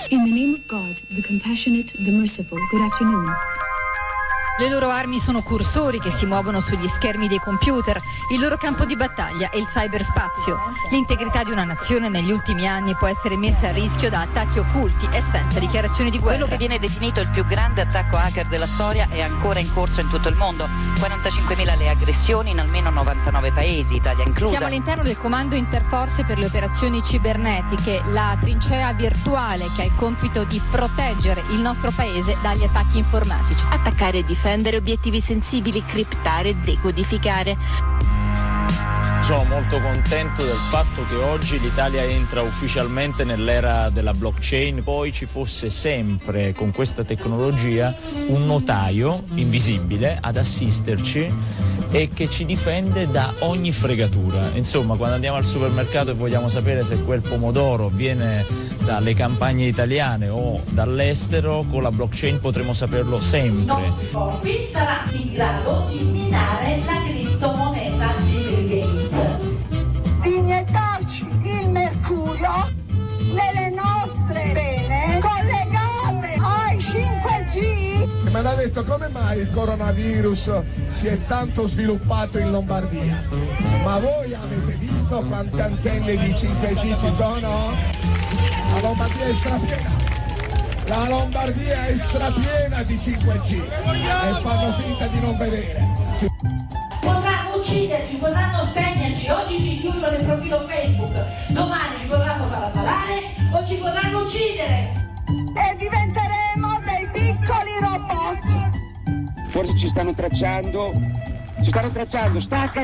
In the name of God, the compassionate, the merciful, good afternoon. Le loro armi sono cursori che si muovono sugli schermi dei computer, il loro campo di battaglia è il cyberspazio. L'integrità di una nazione negli ultimi anni può essere messa a rischio da attacchi occulti e senza dichiarazioni di guerra. Quello che viene definito il più grande attacco hacker della storia è ancora in corso in tutto il mondo. 45.000 le aggressioni in almeno 99 paesi, Italia inclusa. Siamo all'interno del Comando Interforze per le operazioni cibernetiche, la trincea virtuale che ha il compito di proteggere il nostro paese dagli attacchi informatici. Attaccare e difendere obiettivi sensibili, criptare e decodificare. Sono molto contento del fatto che oggi l'Italia entra ufficialmente nell'era della blockchain. Poi ci fosse sempre con questa tecnologia un notaio invisibile ad assisterci e che ci difende da ogni fregatura. Insomma, quando andiamo al supermercato e vogliamo sapere se quel pomodoro viene dalle campagne italiane o dall'estero, con la blockchain potremo saperlo sempre. Qui sarà in grado di minare la criptomoneta di Bill Gates. Di iniettarci il mercurio nelle nostre vene collegate ai 5G. Mi hanno detto come mai il coronavirus si è tanto sviluppato in Lombardia. Ma voi avete visto quante antenne di 5G ci sono? La Lombardia è strapiena. La Lombardia è strapiena di 5G e fanno finta di non vedere. Potranno ucciderci, potranno spegnerci, oggi ci chiudono il profilo Facebook, domani ci potranno far ammalare o ci potranno uccidere. E diventeremo dei piccoli robot. Forse ci stanno tracciando, stacca.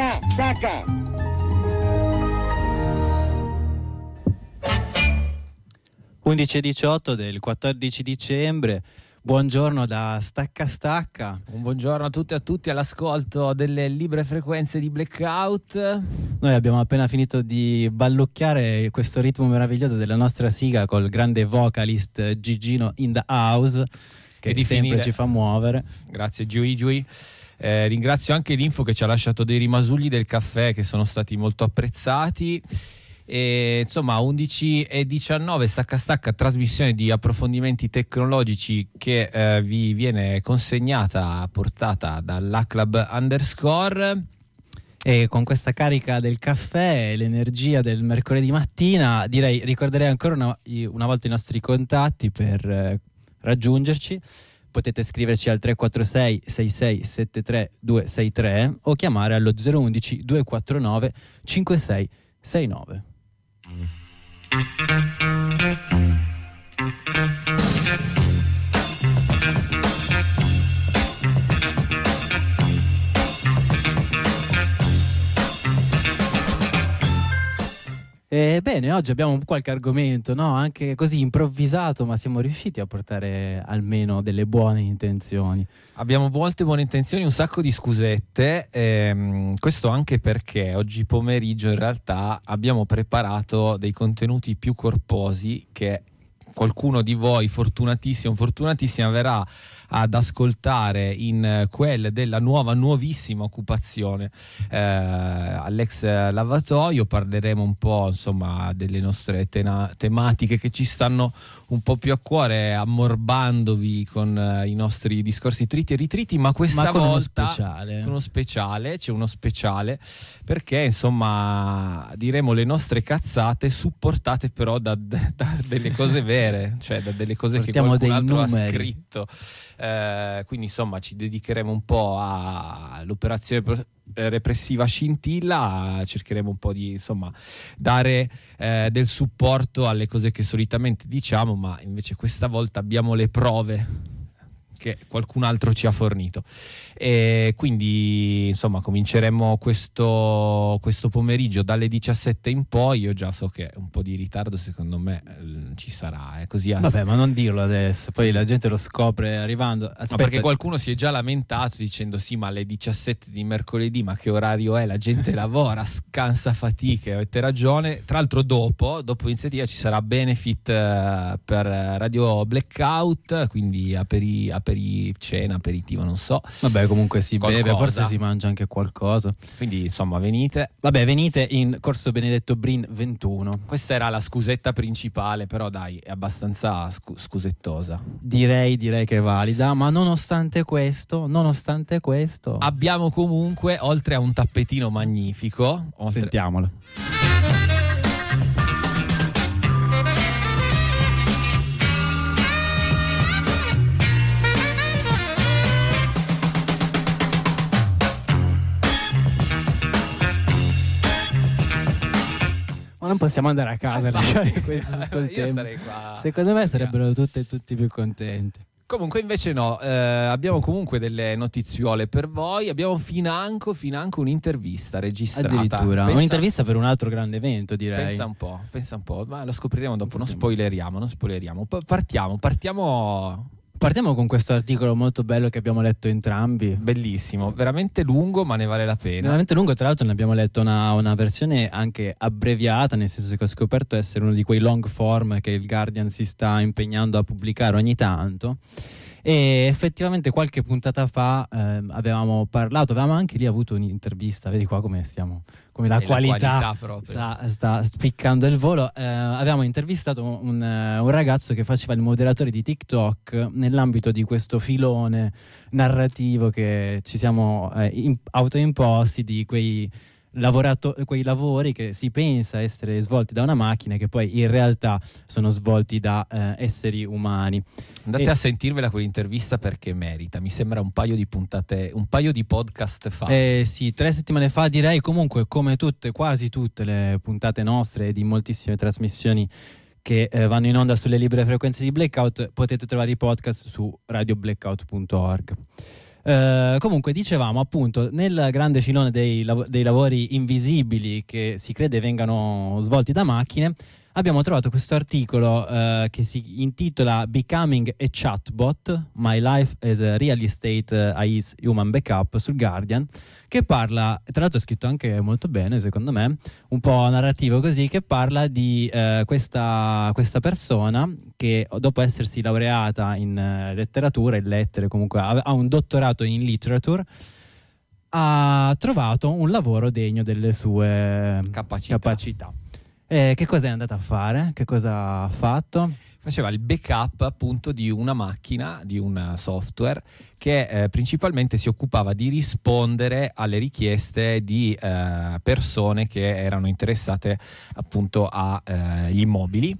11:18 del 14 dicembre. Buongiorno da Stacca. Un buongiorno a tutti e a tutti all'ascolto delle libre frequenze di Blackout. Noi abbiamo appena finito di ballucchiare questo ritmo meraviglioso della nostra sigla col grande vocalist Gigino in the house, che sempre ci fa muovere. Grazie Giui. Ringrazio anche l'Info che ci ha lasciato dei rimasugli del caffè che sono stati molto apprezzati. E insomma 11:19 Stacca, trasmissione di approfondimenti tecnologici che vi viene consegnata, portata dall'Aclab _. E con questa carica del caffè e l'energia del mercoledì mattina, ricorderei ancora una volta i nostri contatti per raggiungerci. Potete scriverci al 346 6673 263 o chiamare allo 011 249 5669. Bene, oggi abbiamo qualche argomento, no? Anche così improvvisato, ma siamo riusciti a portare almeno delle buone intenzioni. Abbiamo molte buone intenzioni, un sacco di scusette, questo anche perché oggi pomeriggio in realtà abbiamo preparato dei contenuti più corposi che qualcuno di voi fortunatissima verrà ad ascoltare in quelle della nuovissima occupazione all'ex lavatoio. Parleremo un po' insomma delle nostre tematiche che ci stanno un po' più a cuore, ammorbandovi con i nostri discorsi triti e ritriti, ma questa volta c'è uno speciale perché insomma diremo le nostre cazzate supportate però da delle cose vere, cioè da delle cose portiamo che qualcun altro numeri. ha scritto. Quindi insomma ci dedicheremo un po' all'operazione repressiva Scintilla, cercheremo un po' di insomma dare del supporto alle cose che solitamente diciamo, ma invece questa volta abbiamo le prove che qualcun altro ci ha fornito. E quindi insomma cominceremo questo pomeriggio dalle 17 in poi. Io già so che un po' di ritardo secondo me ci sarà, così. Vabbè, ma non dirlo adesso, poi la gente lo scopre arrivando. Aspetta. Ma perché qualcuno si è già lamentato dicendo sì, ma alle 17 di mercoledì, ma che orario è? La gente lavora, scansa fatiche. Avete ragione. Tra l'altro dopo iniziativa ci sarà benefit per Radio Blackout, quindi aperi cena, aperitivo, non so. Vabbè, comunque si Qualcosa. beve, forse si mangia anche qualcosa. Quindi insomma venite. Vabbè, venite in Corso Benedetto Brin 21. Questa era la scusetta principale, però dai, è abbastanza scusettosa. Direi che è valida, ma nonostante questo abbiamo comunque, oltre a un tappetino magnifico, sentiamolo. Ma non possiamo andare a casa e lasciare questo tutto il Io tempo. starei qua. Secondo me sarebbero tutti più contenti. Comunque invece no, abbiamo comunque delle notiziole per voi, abbiamo financo un'intervista registrata. Addirittura, un'intervista per un altro grande evento, direi. Pensa un po', ma lo scopriremo dopo, non spoileriamo. Partiamo con questo articolo molto bello che abbiamo letto entrambi. Bellissimo, veramente lungo, ma ne vale la pena. Veramente lungo, tra l'altro ne abbiamo letto una versione anche abbreviata, nel senso che ho scoperto essere uno di quei long form che il Guardian si sta impegnando a pubblicare ogni tanto. E effettivamente qualche puntata fa avevamo anche lì avuto un'intervista, vedi qua come stiamo, come la qualità sta spiccando il volo. Avevamo intervistato un ragazzo che faceva il moderatore di TikTok nell'ambito di questo filone narrativo che ci siamo autoimposti di quei lavori che si pensa essere svolti da una macchina e che poi in realtà sono svolti da esseri umani. Andate a sentirvela quell'intervista perché merita, mi sembra un paio di puntate, un paio di podcast fa. Sì, 3 settimane fa direi. Comunque, come quasi tutte le puntate nostre e di moltissime trasmissioni che vanno in onda sulle libere frequenze di Blackout, potete trovare i podcast su radioblackout.org. Comunque dicevamo appunto nel grande filone dei lavori invisibili che si crede vengano svolti da macchine, abbiamo trovato questo articolo che si intitola Becoming a Chatbot, My Life as a Real Estate AI Human Backup sul Guardian, che parla, tra l'altro è scritto anche molto bene secondo me, un po' narrativo così, che parla di questa persona che dopo essersi laureata in letteratura, in lettere, comunque ha un dottorato in literature, ha trovato un lavoro degno delle sue capacità. Che cosa è andata a fare? Che cosa ha fatto? Faceva il backup appunto di una macchina, di un software che principalmente si occupava di rispondere alle richieste di persone che erano interessate appunto agli immobili.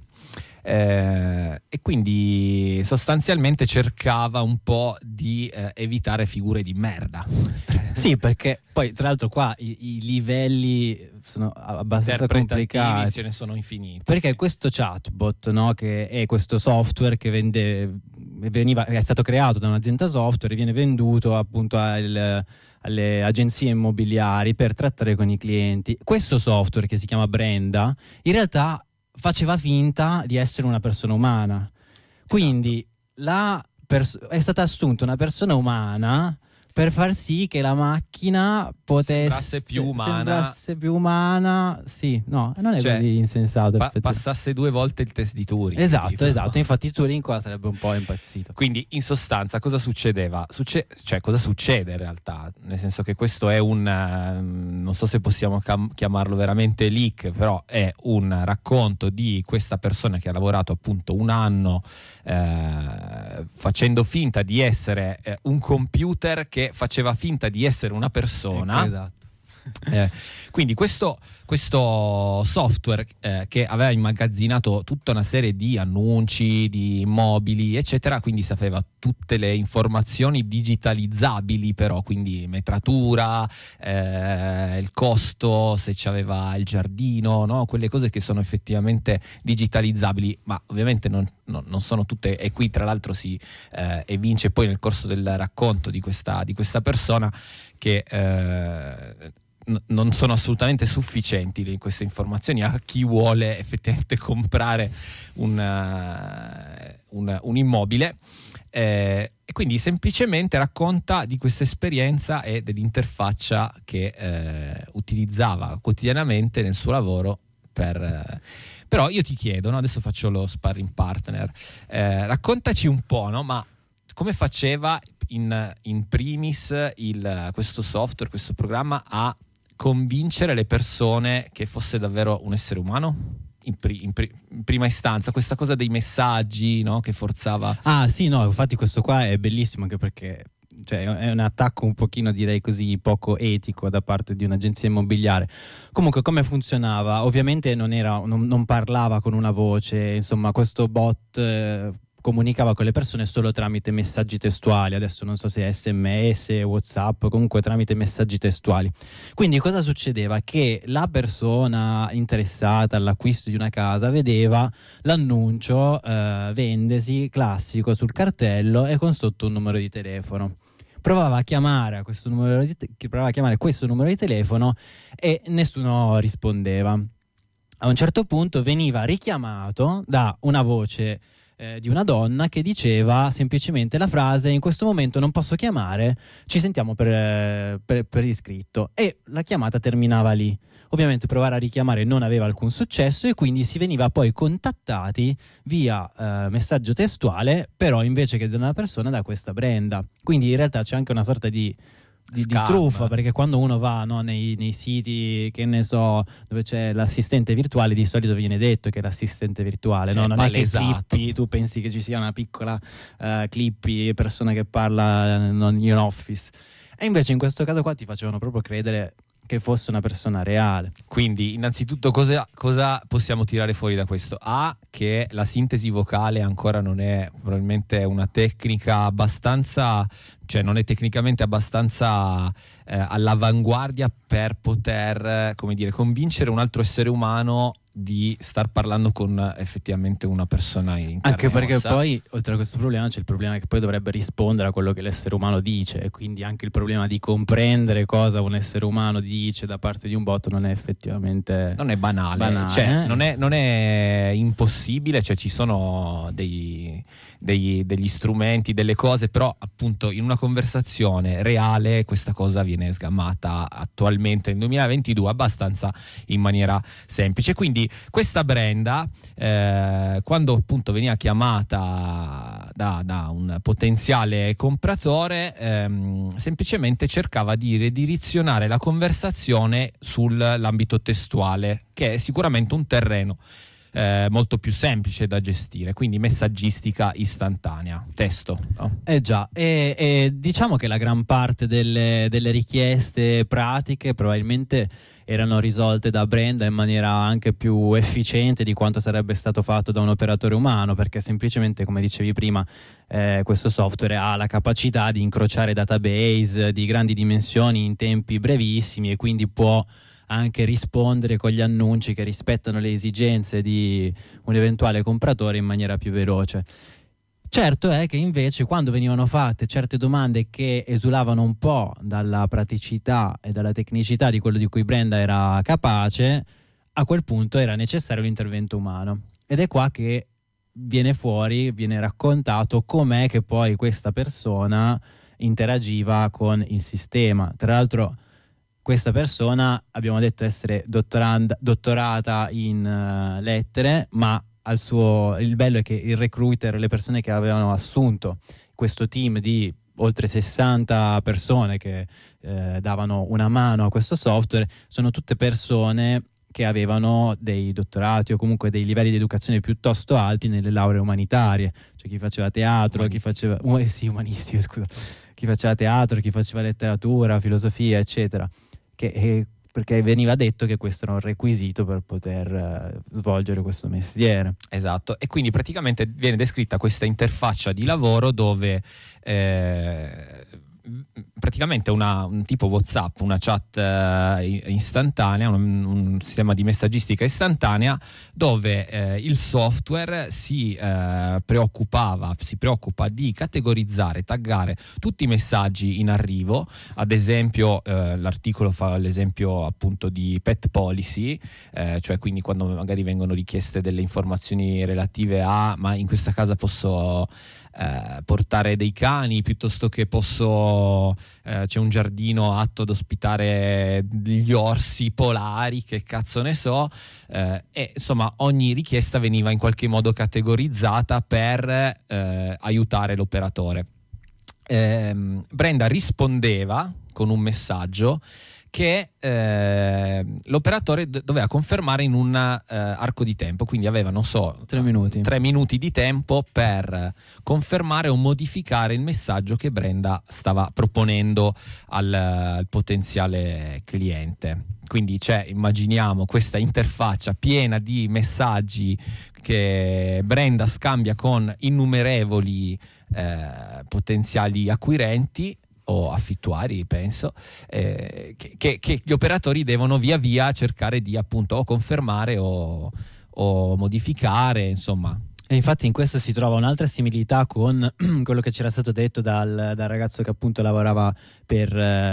E quindi sostanzialmente cercava un po' di evitare figure di merda. Sì, perché poi tra l'altro qua i livelli sono abbastanza complicati, ce ne sono infiniti. Perché questo chatbot, no, che è questo software che è stato creato da un'azienda software e viene venduto appunto alle agenzie immobiliari per trattare con i clienti. Questo software, che si chiama Brenda, in realtà faceva finta di essere una persona umana. Quindi è stata assunta una persona umana per far sì che la macchina sembrasse più umana. Sì, no, non è così insensato. Passasse 2 volte il test di Turing. Esatto. Infatti Turing qua sarebbe un po' impazzito. Quindi in sostanza cosa succedeva? Cosa succede in realtà? Nel senso che questo è non so se possiamo chiamarlo veramente leak, però è un racconto di questa persona che ha lavorato appunto un anno facendo finta di essere un computer che faceva finta di essere una persona. Esatto. Quindi questo software che aveva immagazzinato tutta una serie di annunci, di immobili, eccetera, quindi sapeva tutte le informazioni digitalizzabili, però, quindi metratura, il costo, se c'aveva il giardino, no? Quelle cose che sono effettivamente digitalizzabili, ma ovviamente non sono tutte, e qui tra l'altro si evince poi nel corso del racconto di questa persona che non sono assolutamente sufficienti queste informazioni a chi vuole effettivamente comprare un immobile, e quindi semplicemente racconta di questa esperienza e dell'interfaccia che utilizzava quotidianamente nel suo lavoro però io ti chiedo, no? Adesso faccio lo sparring partner, raccontaci un po', no? Ma come faceva in primis questo software, questo programma a convincere le persone che fosse davvero un essere umano? In prima istanza, questa cosa dei messaggi, no? Che forzava. Ah sì, no, infatti questo qua è bellissimo, anche perché è un attacco un pochino, direi così, poco etico da parte di un'agenzia immobiliare. Comunque, come funzionava? Ovviamente non parlava con una voce, insomma, questo bot comunicava con le persone solo tramite messaggi testuali. Adesso non so se SMS, WhatsApp, comunque tramite messaggi testuali. Quindi cosa succedeva? Che la persona interessata all'acquisto di una casa vedeva l'annuncio vendesi classico sul cartello e con sotto un numero di telefono. Provava a chiamare questo numero di telefono e nessuno rispondeva. A un certo punto veniva richiamato da una voce di una donna che diceva semplicemente la frase: in questo momento non posso chiamare, ci sentiamo per iscritto, e la chiamata terminava lì. Ovviamente provare a richiamare non aveva alcun successo e quindi si veniva poi contattati via messaggio testuale, però invece che da una persona, da questa Brenda. Quindi in realtà c'è anche una sorta di truffa, perché quando uno va, no, nei siti, che ne so, dove c'è l'assistente virtuale, di solito viene detto che è l'assistente virtuale, no? Non è che Clippy, tu pensi che ci sia una piccola Clippy, persona che parla in office, e invece in questo caso qua ti facevano proprio credere che fosse una persona reale. Quindi innanzitutto cosa possiamo tirare fuori da questo? Che la sintesi vocale ancora non è probabilmente una tecnica abbastanza, cioè non è tecnicamente abbastanza all'avanguardia per poter, come dire, convincere un altro essere umano di star parlando con effettivamente una persona in carne anche perché ossa. Poi oltre a questo problema c'è il problema che poi dovrebbe rispondere a quello che l'essere umano dice, e quindi anche il problema di comprendere cosa un essere umano dice da parte di un bot non è effettivamente, non è banale. Cioè, non è impossibile, cioè ci sono degli strumenti, delle cose, però appunto in una conversazione reale questa cosa viene sgammata attualmente nel 2022 abbastanza in maniera semplice. Quindi questa Brenda, quando appunto veniva chiamata da un potenziale compratore, semplicemente cercava di ridirezionare la conversazione sull'ambito testuale, che è sicuramente un terreno molto più semplice da gestire, quindi messaggistica istantanea, testo, no? Già, e diciamo che la gran parte delle richieste pratiche probabilmente erano risolte da Brenda in maniera anche più efficiente di quanto sarebbe stato fatto da un operatore umano, perché semplicemente, come dicevi prima, questo software ha la capacità di incrociare database di grandi dimensioni in tempi brevissimi, e quindi può anche rispondere con gli annunci che rispettano le esigenze di un eventuale compratore in maniera più veloce. Certo è che invece quando venivano fatte certe domande che esulavano un po' dalla praticità e dalla tecnicità di quello di cui Brenda era capace, a quel punto era necessario l'intervento umano. Ed è qua che viene raccontato com'è che poi questa persona interagiva con il sistema. Tra l'altro questa persona abbiamo detto essere dottorata in lettere, ma il bello è che il recruiter, le persone che avevano assunto questo team di oltre 60 persone che davano una mano a questo software, sono tutte persone che avevano dei dottorati o comunque dei livelli di educazione piuttosto alti nelle lauree umanitarie, cioè chi faceva teatro, chi faceva umanistiche, scusa, chi faceva teatro, chi faceva letteratura, filosofia, eccetera, perché veniva detto che questo era un requisito per poter svolgere questo mestiere. Esatto, e quindi praticamente viene descritta questa interfaccia di lavoro dove praticamente un tipo WhatsApp, una chat istantanea, un sistema di messaggistica istantanea, dove il software si preoccupa di categorizzare, taggare tutti i messaggi in arrivo. Ad esempio l'articolo fa l'esempio appunto di pet policy, cioè quindi quando magari vengono richieste delle informazioni relative a ma in questa casa posso portare dei cani, piuttosto che c'è un giardino atto ad ospitare gli orsi polari, che cazzo ne so, e insomma ogni richiesta veniva in qualche modo categorizzata per aiutare l'operatore. Brenda rispondeva con un messaggio che l'operatore doveva confermare in un arco di tempo, quindi aveva 3 minuti di tempo per confermare o modificare il messaggio che Brenda stava proponendo al potenziale cliente. Quindi immaginiamo questa interfaccia piena di messaggi che Brenda scambia con innumerevoli potenziali acquirenti o affittuari, penso, che gli operatori devono via via cercare di appunto o confermare o modificare, insomma. E infatti in questo si trova un'altra similità con quello che c'era stato detto dal ragazzo che appunto lavorava per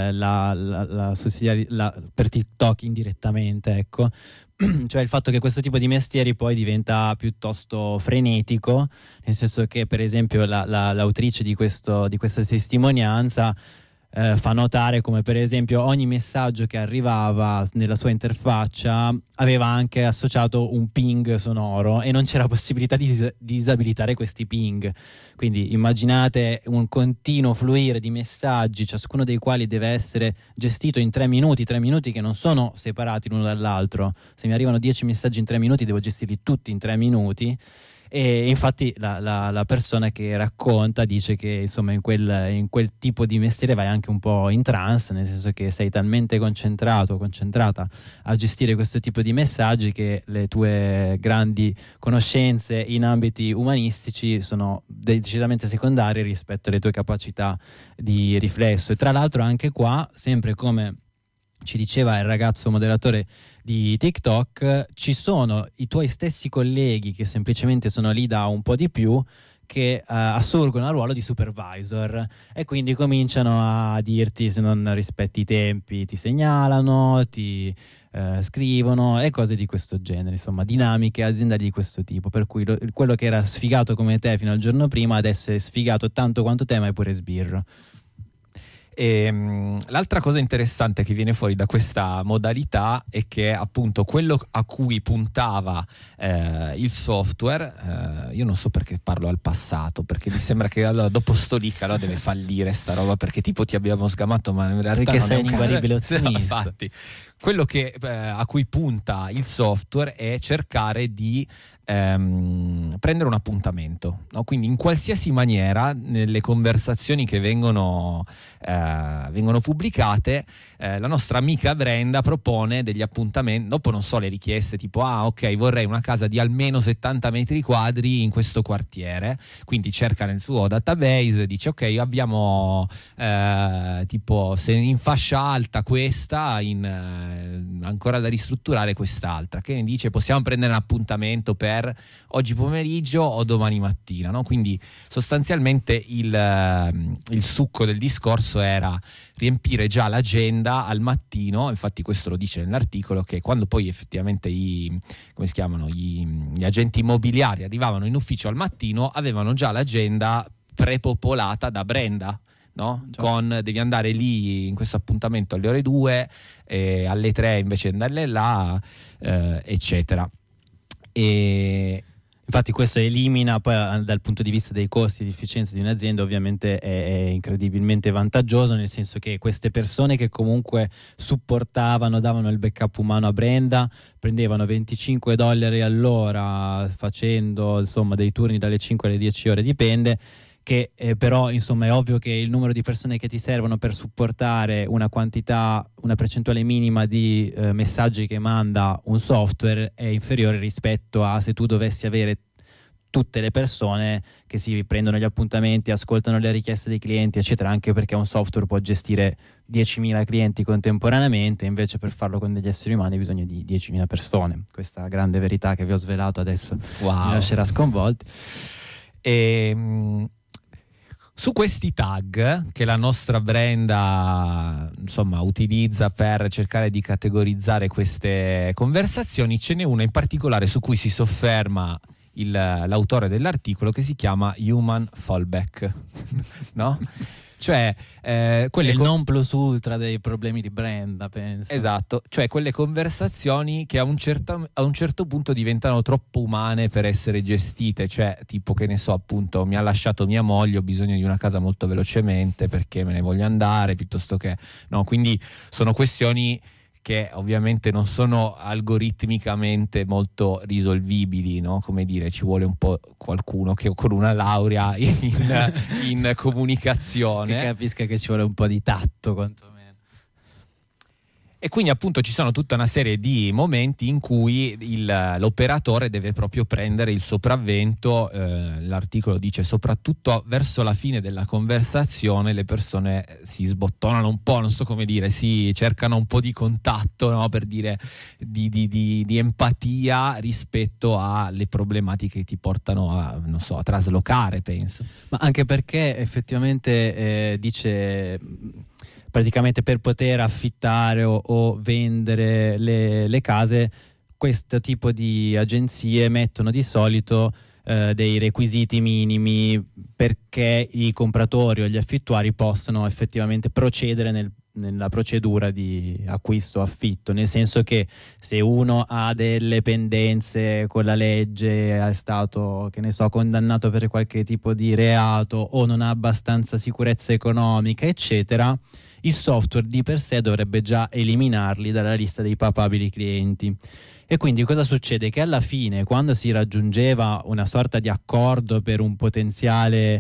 per TikTok indirettamente, ecco. Cioè il fatto che questo tipo di mestieri poi diventa piuttosto frenetico, nel senso che per esempio l'autrice di questa testimonianza fa notare come per esempio ogni messaggio che arrivava nella sua interfaccia aveva anche associato un ping sonoro e non c'era possibilità di disabilitare questi ping. Quindi immaginate un continuo fluire di messaggi, ciascuno dei quali deve essere gestito in 3 minuti che non sono separati l'uno dall'altro. Se mi arrivano 10 messaggi in 3 minuti devo gestirli tutti in 3 minuti. E infatti la persona che racconta dice che insomma in quel tipo di mestiere vai anche un po' in trance, nel senso che sei talmente concentrata a gestire questo tipo di messaggi che le tue grandi conoscenze in ambiti umanistici sono decisamente secondarie rispetto alle tue capacità di riflesso. E tra l'altro anche qua, sempre come ci diceva il ragazzo moderatore di TikTok, ci sono i tuoi stessi colleghi che semplicemente sono lì da un po' di più, che assurgono al ruolo di supervisor e quindi cominciano a dirti se non rispetti i tempi, ti segnalano, ti scrivono e cose di questo genere, insomma dinamiche aziendali di questo tipo, per cui quello che era sfigato come te fino al giorno prima adesso è sfigato tanto quanto te, ma è pure sbirro. E l'altra cosa interessante che viene fuori da questa modalità è che appunto quello a cui puntava il software, io non so perché parlo al passato, perché mi sembra che allora, dopo sto lì allora deve fallire sta roba, perché tipo ti abbiamo sgamato, ma in realtà perché non sei è un inguaribile ottimista. Infatti, quello che a cui punta il software è cercare di prendere un appuntamento, no? Quindi in qualsiasi maniera nelle conversazioni che vengono pubblicate, la nostra amica Brenda propone degli appuntamenti. Dopo non so le richieste tipo ok, vorrei una casa di almeno 70 metri quadri in questo quartiere, quindi cerca nel suo database, dice ok, abbiamo tipo se in fascia alta questa, ancora da ristrutturare quest'altra, che ne dice possiamo prendere un appuntamento per oggi pomeriggio o domani mattina, no? Quindi sostanzialmente il succo del discorso era riempire già l'agenda al mattino. Infatti questo lo dice nell'articolo, che quando poi effettivamente gli agenti immobiliari arrivavano in ufficio al mattino avevano già l'agenda prepopolata da Brenda, no? Con devi andare lì in questo appuntamento alle ore 2 e alle 3 invece andare là, eccetera. E infatti questo elimina poi dal punto di vista dei costi di efficienza di un'azienda, ovviamente è incredibilmente vantaggioso, nel senso che queste persone che comunque supportavano, davano il backup umano a Brenda, prendevano $25 all'ora facendo insomma dei turni dalle 5 alle 10 ore, dipende, che però insomma è ovvio che il numero di persone che ti servono per supportare una percentuale minima di messaggi che manda un software è inferiore rispetto a se tu dovessi avere tutte le persone che si prendono gli appuntamenti, ascoltano le richieste dei clienti, eccetera, anche perché un software può gestire 10.000 clienti contemporaneamente, invece per farlo con degli esseri umani hai bisogno di 10.000 persone. Questa grande verità che vi ho svelato adesso mi lascerà sconvolti. Su questi tag che la nostra Brenda insomma utilizza per cercare di categorizzare queste conversazioni, ce n'è una in particolare su cui si sofferma l'autore dell'articolo, che si chiama Human Fallback, no? Cioè, quelle il non plus ultra dei problemi di Brenda, penso. Esatto, cioè quelle conversazioni che a un certo punto diventano troppo umane per essere gestite, cioè tipo, che ne so, appunto, mi ha lasciato mia moglie, ho bisogno di una casa molto velocemente perché me ne voglio andare, piuttosto che no, quindi sono questioni che ovviamente non sono algoritmicamente molto risolvibili, no? Come dire, ci vuole un po' qualcuno che con una laurea in comunicazione che capisca che ci vuole un po' di tatto, quantomeno. E quindi appunto ci sono tutta una serie di momenti in cui l'operatore deve proprio prendere il sopravvento. L'articolo dice soprattutto verso la fine della conversazione le persone si sbottonano un po', non so come dire, si cercano un po' di contatto, no? Per dire di empatia rispetto alle problematiche che ti portano a, non so, a traslocare, penso. Ma anche perché effettivamente dice... praticamente per poter affittare o vendere le case, questo tipo di agenzie mettono di solito dei requisiti minimi perché i compratori o gli affittuari possano effettivamente procedere nella procedura di acquisto o affitto, nel senso che se uno ha delle pendenze con la legge, è stato, che ne so, condannato per qualche tipo di reato o non ha abbastanza sicurezza economica, eccetera, il software di per sé dovrebbe già eliminarli dalla lista dei papabili clienti. E quindi cosa succede? Che alla fine, quando si raggiungeva una sorta di accordo per un potenziale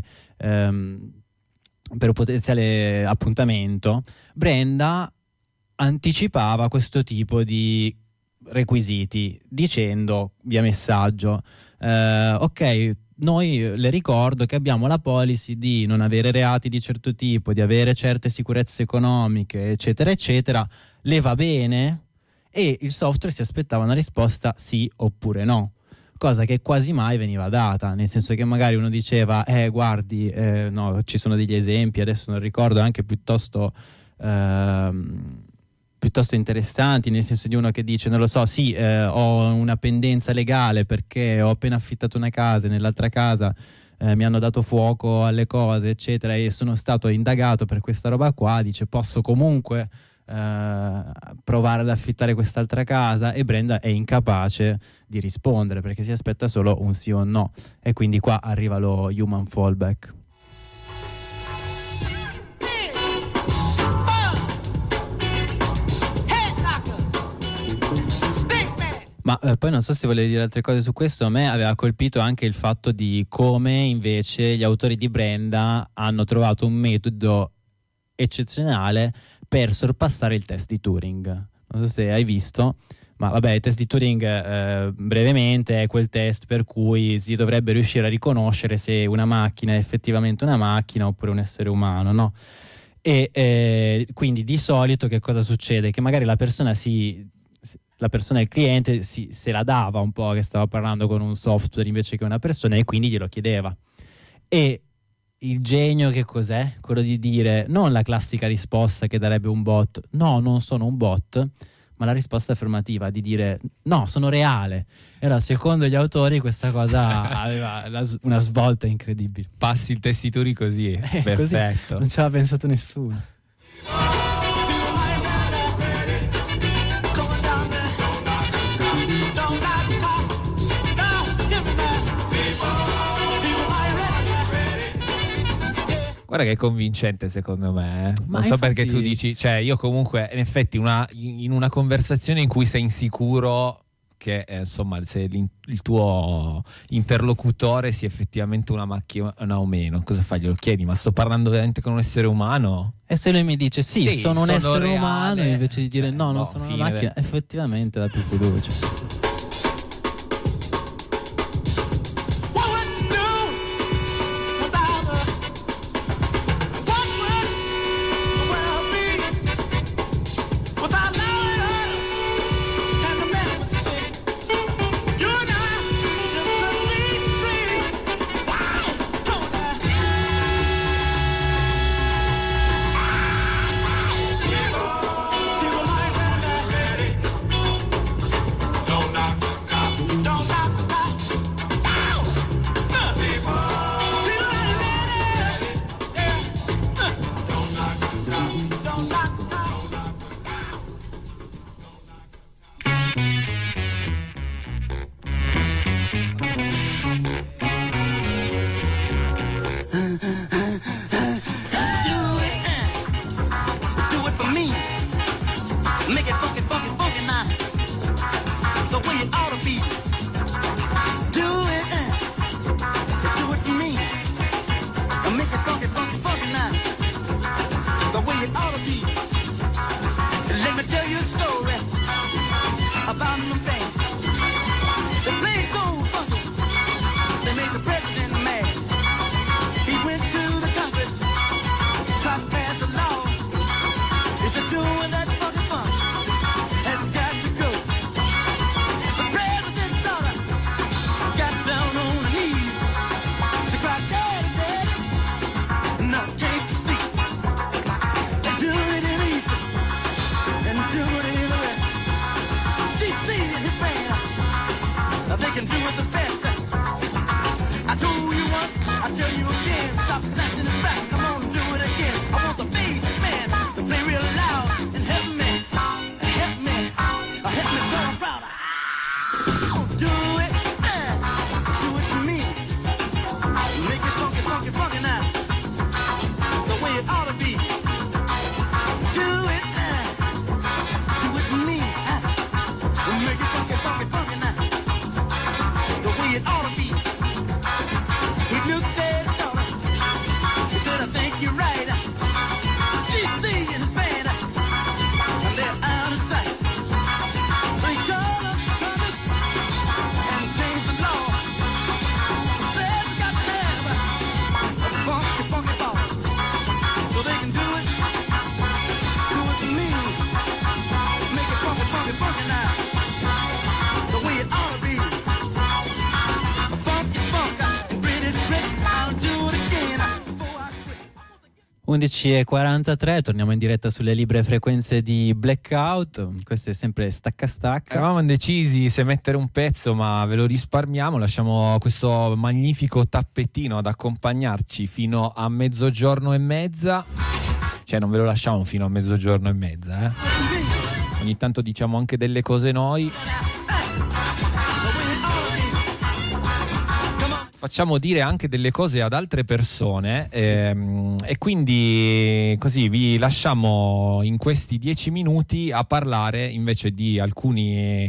appuntamento, Brenda anticipava questo tipo di requisiti dicendo via messaggio ok, noi le ricordo che abbiamo la policy di non avere reati di certo tipo, di avere certe sicurezze economiche, eccetera eccetera, le va bene? E il software si aspettava una risposta sì oppure no, cosa che quasi mai veniva data, nel senso che magari uno diceva guardi, no, ci sono degli esempi, adesso non ricordo, anche piuttosto interessanti, nel senso di uno che dice, non lo so, sì, ho una pendenza legale perché ho appena affittato una casa e nell'altra casa mi hanno dato fuoco alle cose, eccetera, e sono stato indagato per questa roba qua, dice posso comunque provare ad affittare quest'altra casa, e Brenda è incapace di rispondere perché si aspetta solo un sì o un no, e quindi qua arriva lo human fallback. Ma poi non so se volevi dire altre cose su questo. A me aveva colpito anche il fatto di come invece gli autori di Brenda hanno trovato un metodo eccezionale per sorpassare il test di Turing. Non so se hai visto, ma vabbè, il test di Turing brevemente è quel test per cui si dovrebbe riuscire a riconoscere se una macchina è effettivamente una macchina oppure un essere umano, no? E quindi di solito che cosa succede? Che magari la persona, il cliente, se la dava un po' che stava parlando con un software invece che una persona, e quindi glielo chiedeva. E il genio che cos'è? Quello di dire non la classica risposta che darebbe un bot, no, non sono un bot, ma la risposta affermativa di dire no, sono reale. E allora, secondo gli autori, questa cosa aveva una svolta incredibile. Passi il test di Turing così, perfetto. Così, non ci aveva pensato nessuno. Guarda che è convincente secondo me. Ma non so infatti... perché tu dici, cioè io comunque in effetti in una conversazione in cui sei insicuro che insomma se il tuo interlocutore sia effettivamente una macchina o meno, cosa fai? Glielo chiedi? Ma sto parlando veramente con un essere umano? E se lui mi dice sì, sono un essere reale, umano, invece di dire no, non sono una macchina, effettivamente dà più fiducia. 11:43, torniamo in diretta sulle libere frequenze di Blackout. Questo è sempre stacca stacca. Eravamo indecisi se mettere un pezzo, ma ve lo risparmiamo. Lasciamo questo magnifico tappetino ad accompagnarci fino a 12:30. Cioè non ve lo lasciamo fino a 12:30, Ogni tanto diciamo anche delle cose noi. Facciamo dire anche delle cose ad altre persone, sì. E quindi così vi lasciamo in questi 10 minuti a parlare invece di alcuni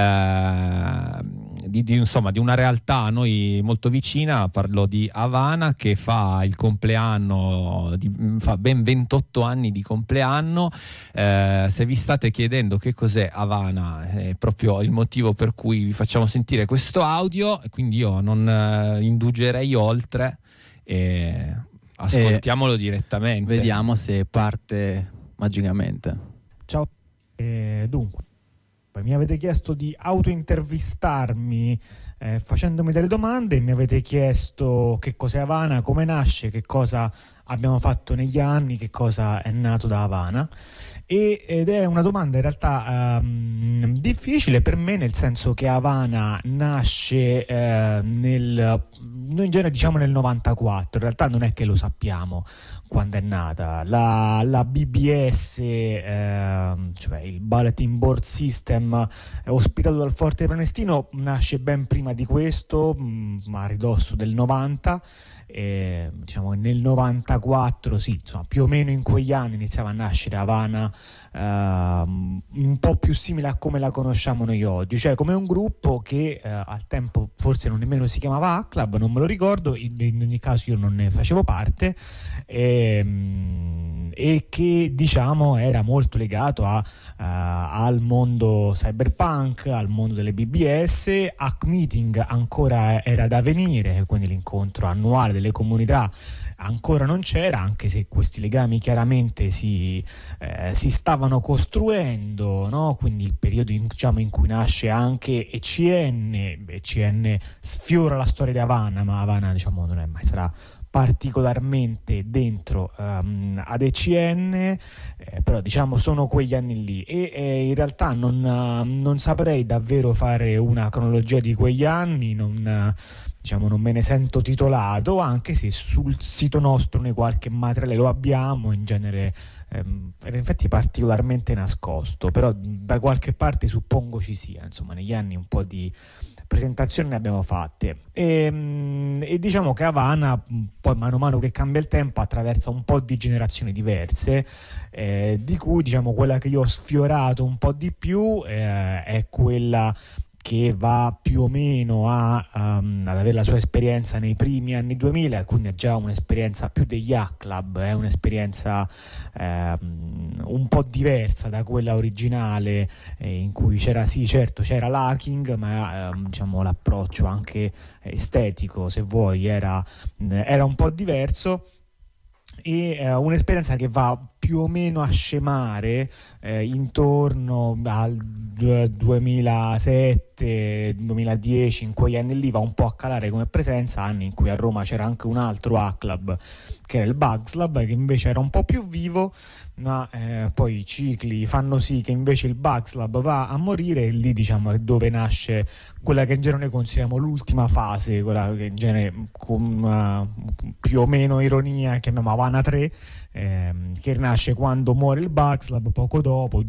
insomma di una realtà a noi molto vicina. Parlo di Havana, che fa il compleanno, fa ben 28 anni di compleanno. Se vi state chiedendo che cos'è Havana, è proprio il motivo per cui vi facciamo sentire questo audio, e quindi io non indugerei oltre e ascoltiamolo direttamente. Vediamo se parte magicamente. Ciao. Dunque, mi avete chiesto di autointervistarmi facendomi delle domande. Mi avete chiesto che cos'è Havana, come nasce, che cosa abbiamo fatto negli anni, che cosa è nato da Havana, ed è una domanda in realtà difficile per me, nel senso che Havana nasce noi in genere diciamo nel 94, in realtà non è che lo sappiamo quando è nata. La BBS, cioè il Bulletin Board System ospitato dal Forte Prenestino, nasce ben prima di questo, a ridosso del 90. Diciamo nel 94, sì, insomma, più o meno in quegli anni iniziava a nascere Havana, un po' più simile a come la conosciamo noi oggi, cioè come un gruppo che al tempo forse non nemmeno si chiamava A-Club, non me lo ricordo, in ogni caso io non ne facevo parte, e che diciamo era molto legato al mondo cyberpunk, al mondo delle BBS. Hack Meeting ancora era da venire, quindi l'incontro annuale delle comunità ancora non c'era, anche se questi legami chiaramente si stavano costruendo, no? Quindi il periodo in cui nasce anche ECN sfiora la storia di Havana, ma Havana diciamo non è mai sarà particolarmente dentro ad ECN, però diciamo sono quegli anni lì, e in realtà non saprei davvero fare una cronologia di quegli anni, non me ne sento titolato, anche se sul sito nostro noi qualche materiale lo abbiamo, in genere in effetti particolarmente nascosto, però da qualche parte suppongo ci sia, insomma negli anni un po' di presentazioni ne abbiamo fatte, e diciamo che Havana poi mano a mano che cambia il tempo attraversa un po' di generazioni diverse, di cui diciamo quella che io ho sfiorato un po' di più è quella che va più o meno ad avere la sua esperienza nei primi anni 2000, quindi è già un'esperienza più degli A-Club, è un'esperienza un po' diversa da quella originale, in cui c'era l'hacking, ma diciamo l'approccio anche estetico, se vuoi, era un po' diverso, e un'esperienza che va più o meno a scemare intorno al 2007-2010, in quegli anni lì va un po' a calare come presenza, anni in cui a Roma c'era anche un altro A-Club che era il Bugs Lab, che invece era un po' più vivo, ma poi i cicli fanno sì che invece il Bugs Lab va a morire, e lì diciamo è dove nasce quella che in genere noi consideriamo l'ultima fase, quella che in genere con più o meno ironia chiamiamo Havana 3, che nasce quando muore il Bugs Lab. Poco dopo,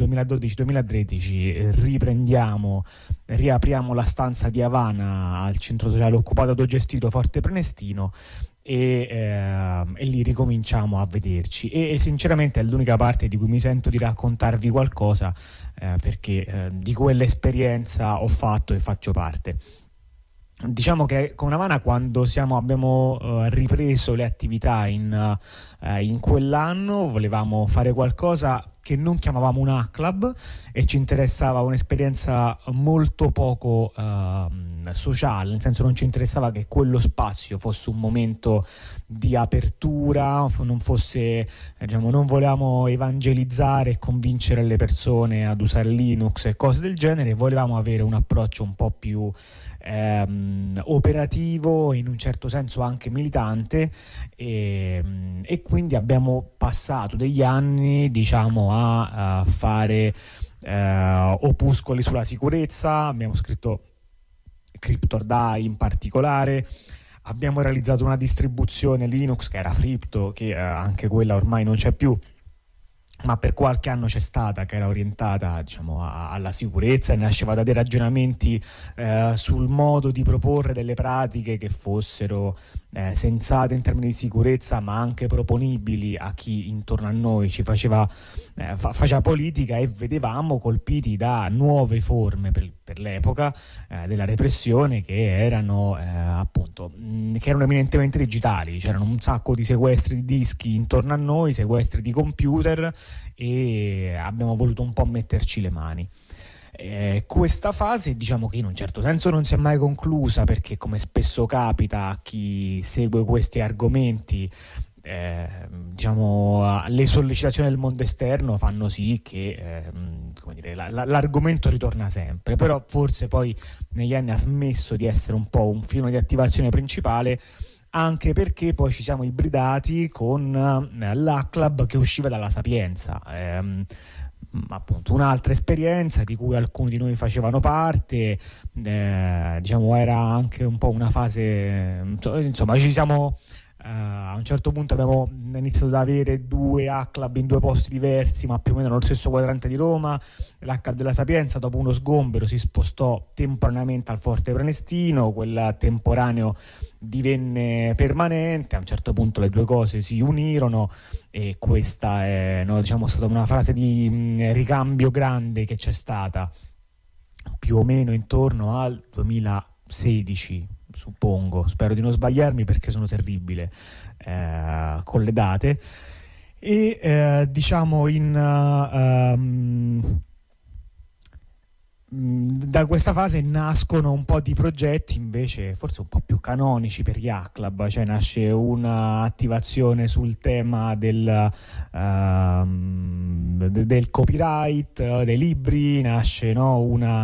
2012-2013, riapriamo la stanza di Havana al centro sociale occupato autogestito Forte Prenestino, e lì ricominciamo a vederci, e sinceramente è l'unica parte di cui mi sento di raccontarvi qualcosa, perché di quell'esperienza ho fatto e faccio parte. Diciamo che con Havana, quando abbiamo ripreso le attività in quell'anno, volevamo fare qualcosa che non chiamavamo un A-Club, e ci interessava un'esperienza molto poco sociale, nel senso non ci interessava che quello spazio fosse un momento di apertura, non fosse, non volevamo evangelizzare e convincere le persone ad usare Linux e cose del genere, volevamo avere un approccio un po' più operativo, in un certo senso anche militante, e quindi abbiamo passato degli anni, diciamo, a fare opuscoli sulla sicurezza. Abbiamo scritto CryptorDie in particolare, abbiamo realizzato una distribuzione Linux che era Fripto, che anche quella ormai non c'è più, ma per qualche anno c'è stata, che era orientata, diciamo, alla sicurezza, e nasceva da dei ragionamenti sul modo di proporre delle pratiche che fossero sensate in termini di sicurezza, ma anche proponibili a chi intorno a noi ci faceva politica, e vedevamo colpiti da nuove forme per l'epoca della repressione, che erano appunto che erano eminentemente digitali. C'erano un sacco di sequestri di dischi intorno a noi, sequestri di computer, e abbiamo voluto un po' metterci le mani. Questa fase, diciamo, che in un certo senso non si è mai conclusa, perché, come spesso capita a chi segue questi argomenti, diciamo, le sollecitazioni del mondo esterno fanno sì che come dire, l'argomento ritorna sempre, però forse poi negli anni ha smesso di essere un po' un filone di attivazione principale, anche perché poi ci siamo ibridati con l'Hack che usciva dalla Sapienza, appunto un'altra esperienza di cui alcuni di noi facevano parte. Diciamo, era anche un po' una fase, insomma, ci siamo a un certo punto abbiamo iniziato ad avere 2 Hack in 2 posti diversi, ma più o meno nello stesso quadrante di Roma. L'Hack della Sapienza, dopo uno sgombero, si spostò temporaneamente al Forte Prenestino, quel temporaneo divenne permanente. A un certo punto le due cose si unirono, e questa è, diciamo, stata una fase di ricambio grande che c'è stata più o meno intorno al 2016, suppongo, spero di non sbagliarmi perché sono terribile con le date. E diciamo da questa fase nascono un po' di progetti invece forse un po' più canonici per gli Hack, cioè nasce un'attivazione sul tema del copyright dei libri, nasce, no, una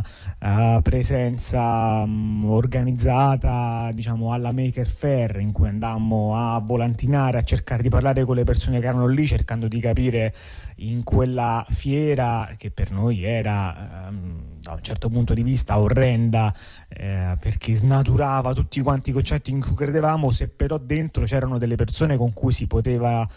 presenza organizzata, diciamo, alla Maker Faire, in cui andammo a volantinare, a cercare di parlare con le persone che erano lì, cercando di capire in quella fiera, che per noi era da un certo punto di vista orrenda, perché snaturava tutti quanti i concetti in cui credevamo, se però dentro c'erano delle persone con cui si poteva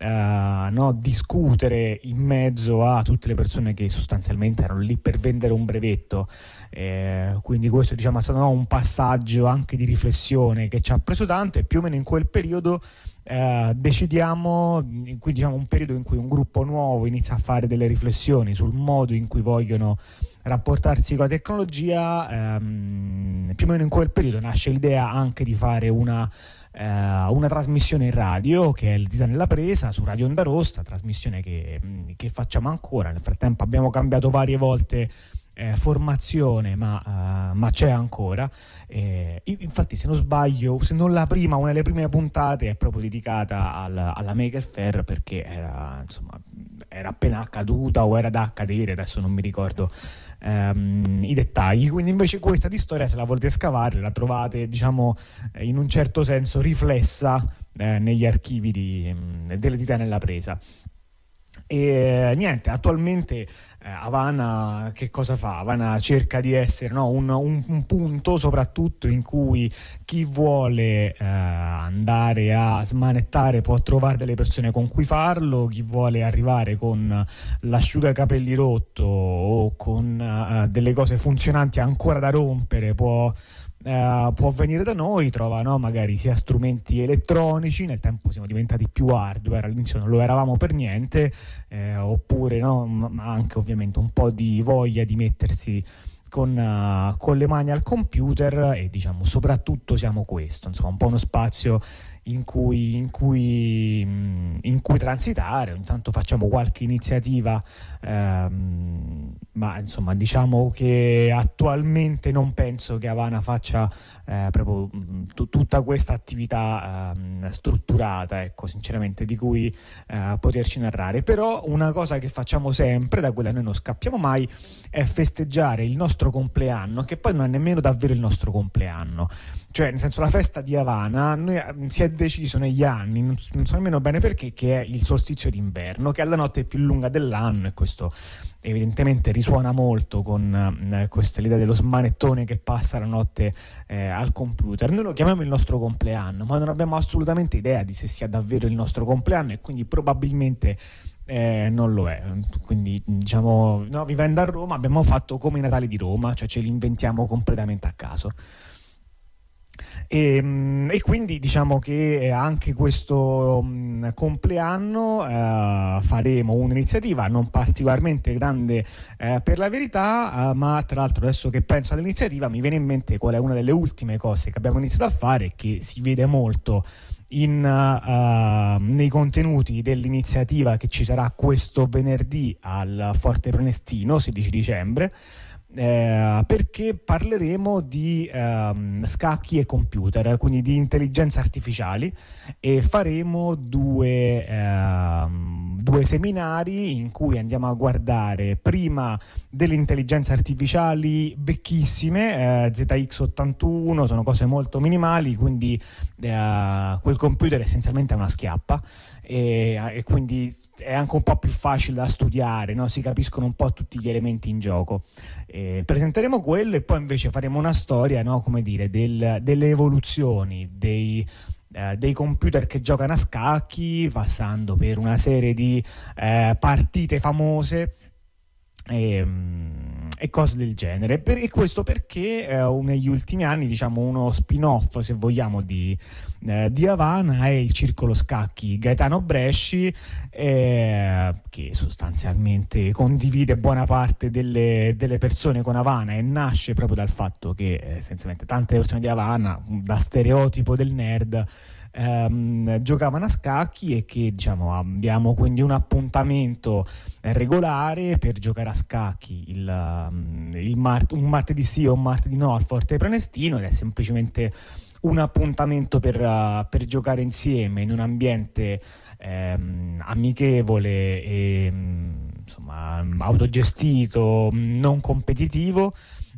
discutere in mezzo a tutte le persone che sostanzialmente erano lì per vendere un brevetto. Quindi questo, diciamo, è stato un passaggio anche di riflessione che ci ha preso tanto, e più o meno in quel periodo decidiamo, diciamo, un periodo in cui un gruppo nuovo inizia a fare delle riflessioni sul modo in cui vogliono rapportarsi con la tecnologia. Più o meno in quel periodo nasce l'idea anche di fare una trasmissione in radio, che è il Design nella Presa, su Radio Onda Rossa, trasmissione che facciamo ancora. Nel frattempo abbiamo cambiato varie volte formazione, ma c'è ancora. Infatti, se non sbaglio, se non la prima, una delle prime puntate è proprio dedicata alla Maker Faire, perché era appena accaduta o era da accadere, adesso non mi ricordo i dettagli. Quindi invece questa di storia, se la volete scavare, la trovate, diciamo, in un certo senso riflessa negli archivi delle Design nella Presa. E niente, attualmente Havana che cosa fa? Havana cerca di essere, un punto soprattutto in cui chi vuole andare a smanettare può trovare delle persone con cui farlo, chi vuole arrivare con l'asciugacapelli rotto o con delle cose funzionanti ancora da rompere può venire da noi, trova, magari sia strumenti elettronici, nel tempo siamo diventati più hardware, all'inizio non lo eravamo per niente, oppure ma anche ovviamente un po' di voglia di mettersi con le mani al computer, e diciamo soprattutto siamo questo, insomma, un po' uno spazio in cui transitare. Ogni tanto facciamo qualche iniziativa, ma insomma diciamo che attualmente non penso che Havana faccia proprio tutta questa attività strutturata, ecco, sinceramente, di cui poterci narrare. Però una cosa che facciamo sempre, da quella noi non scappiamo mai, è festeggiare il nostro compleanno, che poi non è nemmeno davvero il nostro compleanno. Cioè, nel senso, la festa di Havana si è deciso negli anni, non so nemmeno bene perché, che è il solstizio d'inverno, che è la notte più lunga dell'anno, e questo evidentemente risuona molto con questa l'idea dello smanettone che passa la notte al computer. Noi lo chiamiamo il nostro compleanno, ma non abbiamo assolutamente idea di se sia davvero il nostro compleanno, e quindi probabilmente non lo è. Quindi, diciamo, no, vivendo a Roma abbiamo fatto come i Natali di Roma, cioè ce li inventiamo completamente a caso. E quindi diciamo che anche questo compleanno faremo un'iniziativa non particolarmente grande, per la verità, ma tra l'altro adesso che penso all'iniziativa mi viene in mente qual è una delle ultime cose che abbiamo iniziato a fare, che si vede molto nei contenuti dell'iniziativa che ci sarà questo venerdì al Forte Prenestino, 16 dicembre, perché parleremo di scacchi e computer, quindi di intelligenza artificiali, e faremo due seminari in cui andiamo a guardare prima delle intelligenze artificiali vecchissime, ZX81, sono cose molto minimali, quindi quel computer essenzialmente è una schiappa, e quindi è anche un po' più facile da studiare, no? Si capiscono un po' tutti gli elementi in gioco. Presenteremo quello, e poi invece faremo una storia, no? Come dire, delle evoluzioni dei computer che giocano a scacchi, passando per una serie di partite famose e cose del genere. E questo perché negli ultimi anni, diciamo, uno spin-off, se vogliamo, di Havana è il Circolo Scacchi Gaetano Bresci, che sostanzialmente condivide buona parte delle persone con Havana, e nasce proprio dal fatto che essenzialmente tante persone di Havana, da stereotipo del nerd, giocavano a scacchi, e che, diciamo, abbiamo quindi un appuntamento regolare per giocare a scacchi un martedì sì o un martedì no al Forte Prenestino, ed è semplicemente un appuntamento per giocare insieme in un ambiente amichevole e insomma autogestito, non competitivo,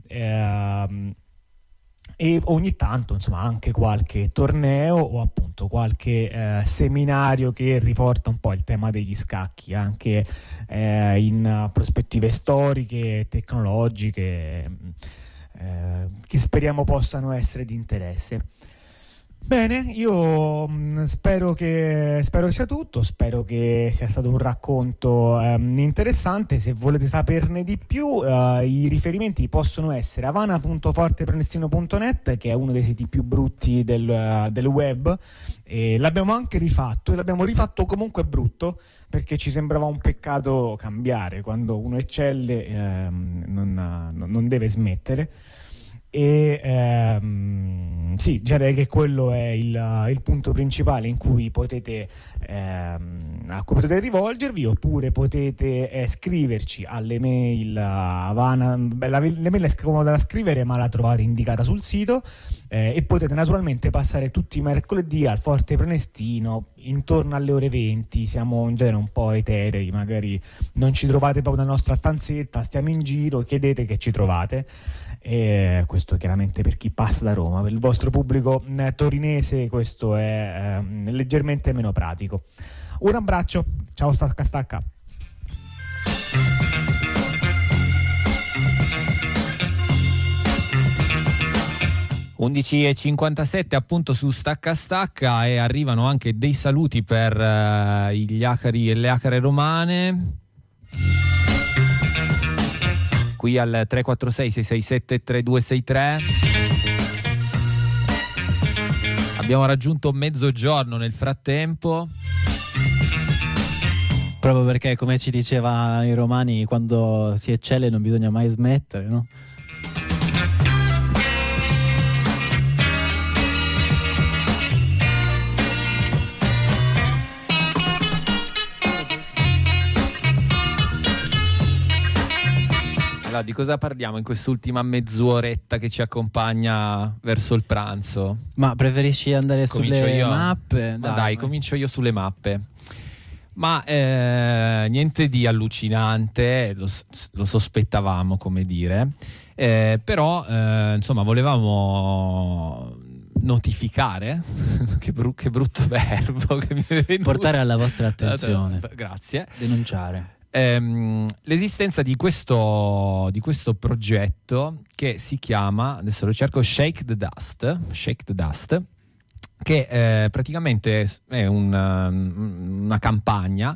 e ogni tanto, insomma, anche qualche torneo o appunto qualche seminario che riporta un po' il tema degli scacchi anche in prospettive storiche, tecnologiche, che speriamo possano essere di interesse. Bene, io spero che sia tutto, spero che sia stato un racconto interessante. Se volete saperne di più, i riferimenti possono essere havana.forteprenestino.net, che è uno dei siti più brutti del web, e l'abbiamo anche rifatto, e l'abbiamo rifatto comunque brutto, perché ci sembrava un peccato cambiare. Quando uno eccelle non deve smettere. E sì, direi che quello è il punto principale a cui potete rivolgervi, oppure potete scriverci alle mail Havana. L'email è scomoda da scrivere, ma la trovate indicata sul sito, e potete naturalmente passare tutti i mercoledì al Forte Prenestino intorno alle ore 20. Siamo in genere un po' eterei, magari non ci trovate proprio nella nostra stanzetta, stiamo in giro, chiedete che ci trovate. E questo chiaramente per chi passa da Roma. Per il vostro pubblico torinese questo è leggermente meno pratico. Un abbraccio, ciao Stacca Stacca. (11:57) appunto su Stacca Stacca, e arrivano anche dei saluti per gli acari e le acare romane. Qui al 346-667-3263 abbiamo raggiunto mezzogiorno nel frattempo, proprio perché, come ci diceva i romani, quando si eccelle non bisogna mai smettere, no? Allora, di cosa parliamo in quest'ultima mezz'oretta che ci accompagna verso il pranzo? Ma preferisci andare sulle io? mappe? Dai, comincio io sulle mappe. Ma niente di allucinante, lo sospettavamo, come dire, però insomma volevamo notificare, che brutto verbo che mi è venuto. Portare alla vostra attenzione. Grazie. Denunciare. L'esistenza di questo progetto che si chiama, adesso lo cerco, Shake the Dust, che praticamente è una campagna,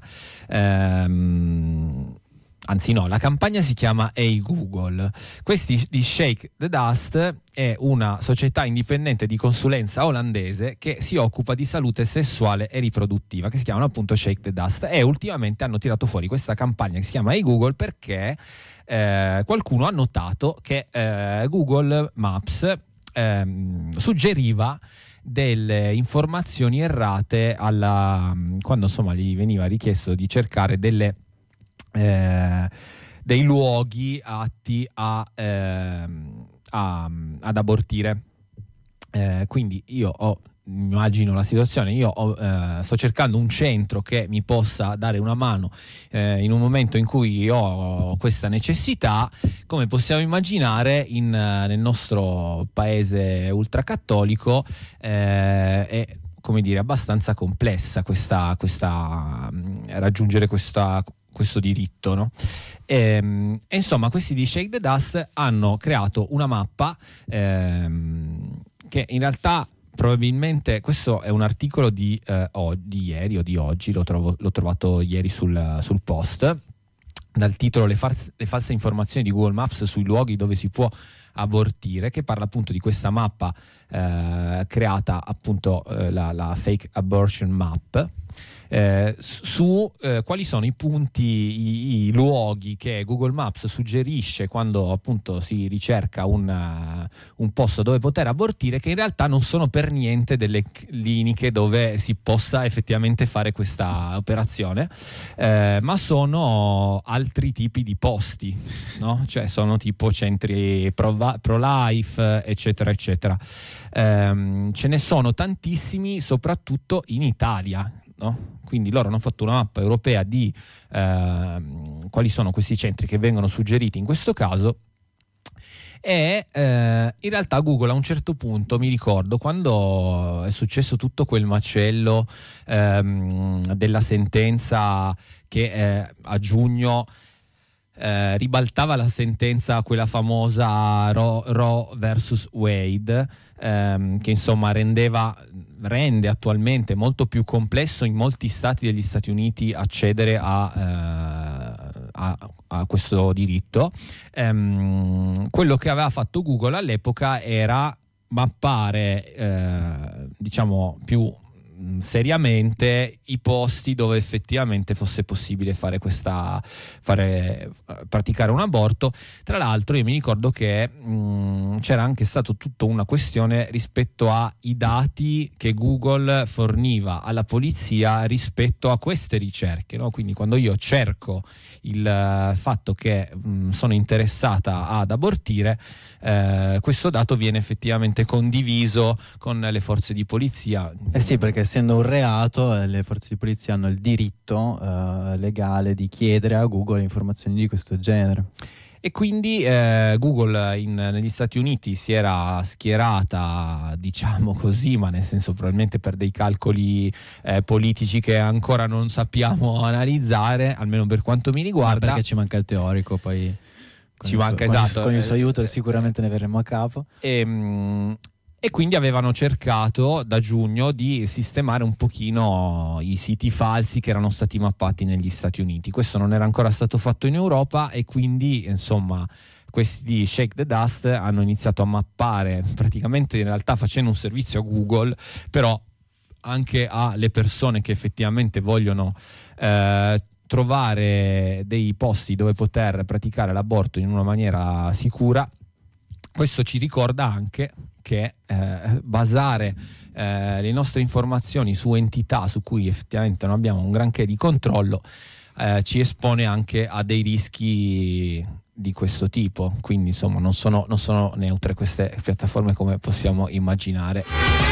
anzi no, la campagna si chiama Hey Google. Questi di Shake the Dust è una società indipendente di consulenza olandese che si occupa di salute sessuale e riproduttiva, che si chiamano appunto Shake the Dust, e ultimamente hanno tirato fuori questa campagna che si chiama Hey Google perché qualcuno ha notato che Google Maps suggeriva delle informazioni errate quando insomma gli veniva richiesto di cercare dei luoghi atti ad abortire. Quindi io immagino la situazione, sto cercando un centro che mi possa dare una mano in un momento in cui ho questa necessità. Come possiamo immaginare, nel nostro paese ultracattolico è, come dire, abbastanza complessa questa raggiungere questo diritto, no? E insomma, questi di Shake the Dust hanno creato una mappa che in realtà probabilmente, questo è un articolo di ieri o di oggi, l'ho trovato ieri sul Post, dal titolo le false informazioni di Google Maps sui luoghi dove si può abortire, che parla appunto di questa mappa creata appunto la Fake Abortion Map, su quali sono i punti, i luoghi che Google Maps suggerisce quando appunto si ricerca un posto dove poter abortire, che in realtà non sono per niente delle cliniche dove si possa effettivamente fare questa operazione, ma sono altri tipi di posti, no? Cioè sono tipo centri pro-life, eccetera eccetera. Ce ne sono tantissimi, soprattutto in Italia, no? Quindi loro hanno fatto una mappa europea di quali sono questi centri che vengono suggeriti in questo caso, e in realtà Google a un certo punto, mi ricordo quando è successo tutto quel macello della sentenza che a giugno ribaltava la sentenza, quella famosa Roe versus Wade, che insomma rende attualmente molto più complesso in molti stati degli Stati Uniti accedere a questo diritto. Quello che aveva fatto Google all'epoca era mappare diciamo più seriamente i posti dove effettivamente fosse possibile praticare un aborto. Tra l'altro io mi ricordo che c'era anche stata tutta una questione rispetto ai dati che Google forniva alla polizia rispetto a queste ricerche, no? Quindi quando io cerco il fatto che sono interessata ad abortire, questo dato viene effettivamente condiviso con le forze di polizia. Sì, perché essendo un reato, le forze di polizia hanno il diritto legale di chiedere a Google informazioni di questo genere. E quindi Google negli Stati Uniti si era schierata, diciamo così, ma nel senso probabilmente per dei calcoli politici che ancora non sappiamo analizzare, almeno per quanto mi riguarda. Perché ci manca il teorico, poi ci manca, esatto. Con il suo aiuto sicuramente ne verremo a capo. E quindi avevano cercato da giugno di sistemare un pochino i siti falsi che erano stati mappati negli Stati Uniti. Questo non era ancora stato fatto in Europa, e quindi insomma questi di Shake the Dust hanno iniziato a mappare, praticamente in realtà facendo un servizio a Google, però anche alle persone che effettivamente vogliono trovare dei posti dove poter praticare l'aborto in una maniera sicura. Questo ci ricorda anche che basare le nostre informazioni su entità su cui effettivamente non abbiamo un granché di controllo ci espone anche a dei rischi di questo tipo, quindi insomma non sono neutre queste piattaforme come possiamo immaginare.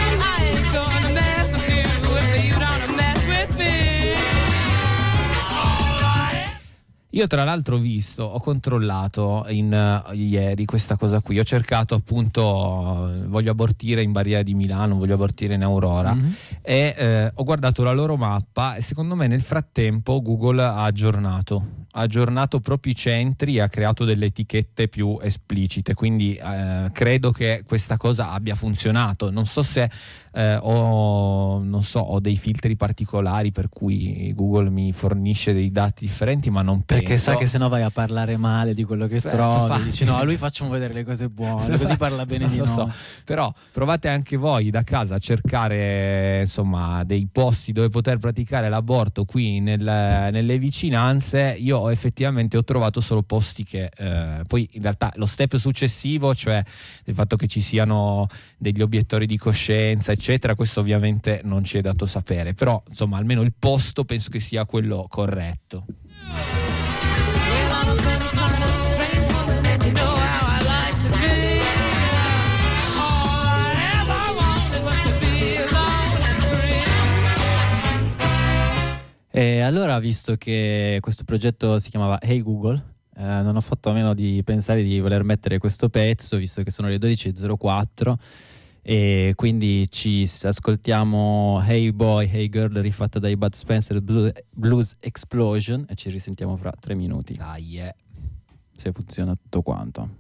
Io tra l'altro ho controllato ieri questa cosa qui, ho cercato appunto, voglio abortire in Barriera di Milano, voglio abortire in Aurora, e ho guardato la loro mappa e secondo me nel frattempo Google ha aggiornato proprio i centri e ha creato delle etichette più esplicite, quindi credo che questa cosa abbia funzionato. Non so se ho dei filtri particolari per cui Google mi fornisce dei dati differenti, ma non penso. Perché sa che sennò vai a parlare male di quello che trovi, dici no, a lui facciamo vedere le cose buone, così parla bene di noi. Però provate anche voi da casa a cercare insomma dei posti dove poter praticare l'aborto qui nelle vicinanze. Io effettivamente ho trovato solo posti che poi in realtà lo step successivo, cioè il fatto che ci siano degli obiettori di coscienza eccetera, questo ovviamente non ci è dato sapere, però insomma almeno il posto penso che sia quello corretto. E allora, visto che questo progetto si chiamava Hey Google, non ho fatto a meno di pensare di voler mettere questo pezzo, visto che sono le 12.04, e quindi ci ascoltiamo Hey Boy, Hey Girl rifatta dai Bud Spencer Blues Explosion e ci risentiamo fra 3 minuti. Dai, se funziona tutto quanto.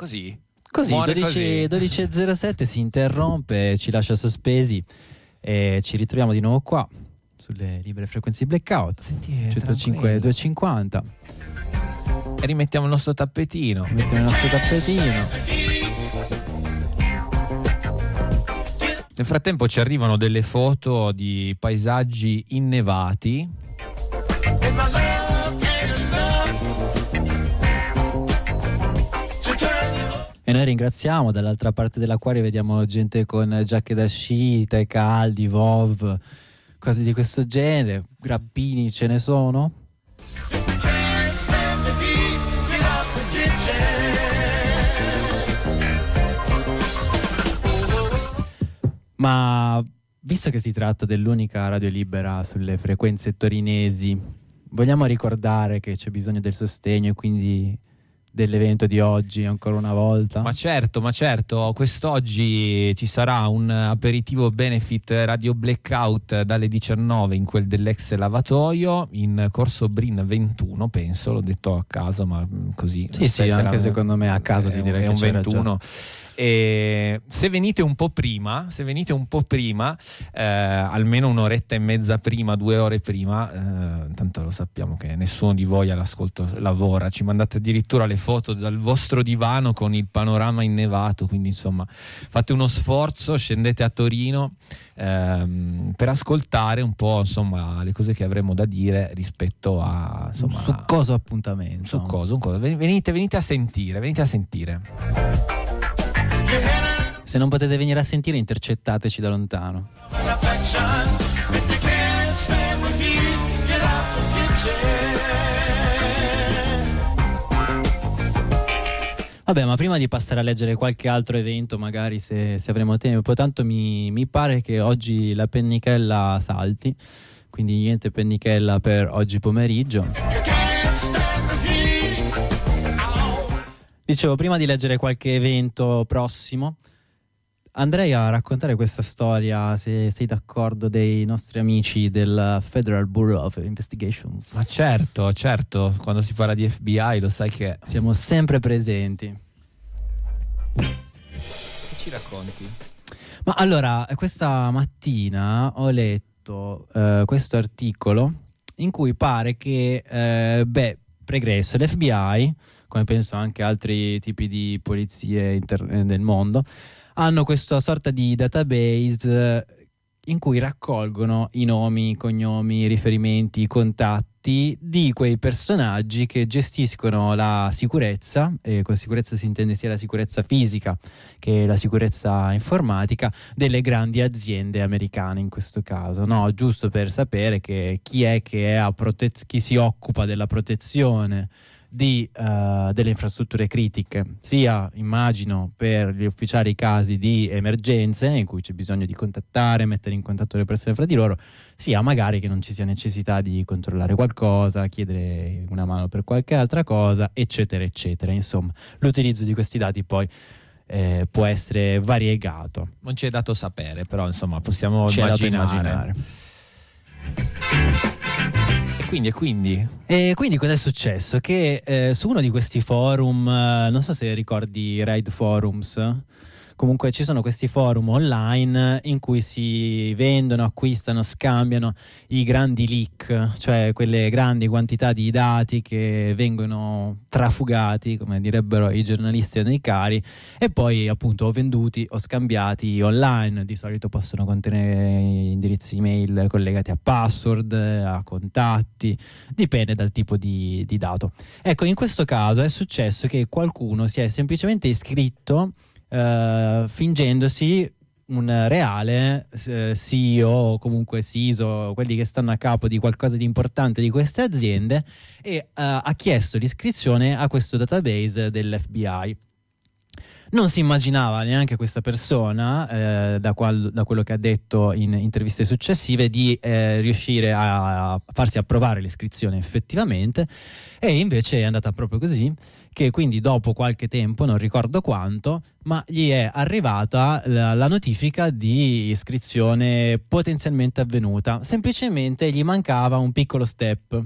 Così, 12.07 si interrompe, ci lascia sospesi e ci ritroviamo di nuovo qua sulle libere frequenze di Blackout. 105 250. E rimettiamo il nostro tappetino. Nel frattempo ci arrivano delle foto di paesaggi innevati. E noi ringraziamo, dall'altra parte dell'acquario vediamo gente con giacche da sci, tè caldi, Vov, cose di questo genere, grappini ce ne sono. Ma visto che si tratta dell'unica radio libera sulle frequenze torinesi, vogliamo ricordare che c'è bisogno del sostegno e quindi dell'evento di oggi ancora una volta? Ma certo, quest'oggi ci sarà un aperitivo benefit Radio Blackout dalle 19 in quel dell'ex lavatoio in Corso Brin 21, penso, l'ho detto a caso, ma così. Sì, anche secondo me a caso ti direi è che un c'è 21. E se venite un po' prima, almeno un'oretta e mezza prima, 2 ore prima, tanto lo sappiamo che nessuno di voi all'ascolto lavora, ci mandate addirittura le foto dal vostro divano con il panorama innevato, quindi insomma fate uno sforzo, scendete a Torino per ascoltare un po' insomma le cose che avremo da dire rispetto a un succoso appuntamento. Venite a sentire. Se non potete venire a sentire, intercettateci da lontano. Vabbè, ma prima di passare a leggere qualche altro evento, magari se avremo tempo, tanto mi pare che oggi la pennichella salti, quindi niente pennichella per oggi pomeriggio. Dicevo, prima di leggere qualche evento prossimo, andrei a raccontare questa storia, se sei d'accordo, dei nostri amici del Federal Bureau of Investigations. Ma certo, quando si parla di FBI lo sai che siamo sempre presenti. Che ci racconti? Ma allora, questa mattina ho letto questo articolo in cui pare che, pregresso, l'FBI, come penso anche altri tipi di polizie nel mondo, hanno questa sorta di database in cui raccolgono i nomi, i cognomi, i riferimenti, i contatti di quei personaggi che gestiscono la sicurezza, e con sicurezza si intende sia la sicurezza fisica che la sicurezza informatica, delle grandi aziende americane in questo caso, no? Giusto per sapere che chi è che chi si occupa della protezione delle infrastrutture critiche, sia immagino per gli ufficiali casi di emergenze in cui c'è bisogno di contattare, mettere in contatto le persone fra di loro, sia magari che non ci sia necessità di controllare qualcosa, chiedere una mano per qualche altra cosa, eccetera eccetera. Insomma, l'utilizzo di questi dati poi può essere variegato. Non ci è dato sapere, però insomma possiamo immaginare. E quindi cosa è successo? Che su uno di questi forum, non so se ricordi Raid Forums, comunque ci sono questi forum online in cui si vendono, acquistano, scambiano i grandi leak, cioè quelle grandi quantità di dati che vengono trafugati, come direbbero i giornalisti nei cari, e poi appunto o venduti o scambiati online. Di solito possono contenere indirizzi email collegati a password, a contatti, dipende dal tipo di dato. Ecco, in questo caso è successo che qualcuno si è semplicemente iscritto fingendosi un reale CEO o comunque CISO, quelli che stanno a capo di qualcosa di importante di queste aziende, e ha chiesto l'iscrizione a questo database dell'FBI. Non si immaginava neanche questa persona, da quello che ha detto in interviste successive, di riuscire a farsi approvare l'iscrizione effettivamente, e invece è andata proprio così, che quindi dopo qualche tempo, non ricordo quanto, ma gli è arrivata la notifica di iscrizione potenzialmente avvenuta. Semplicemente gli mancava un piccolo step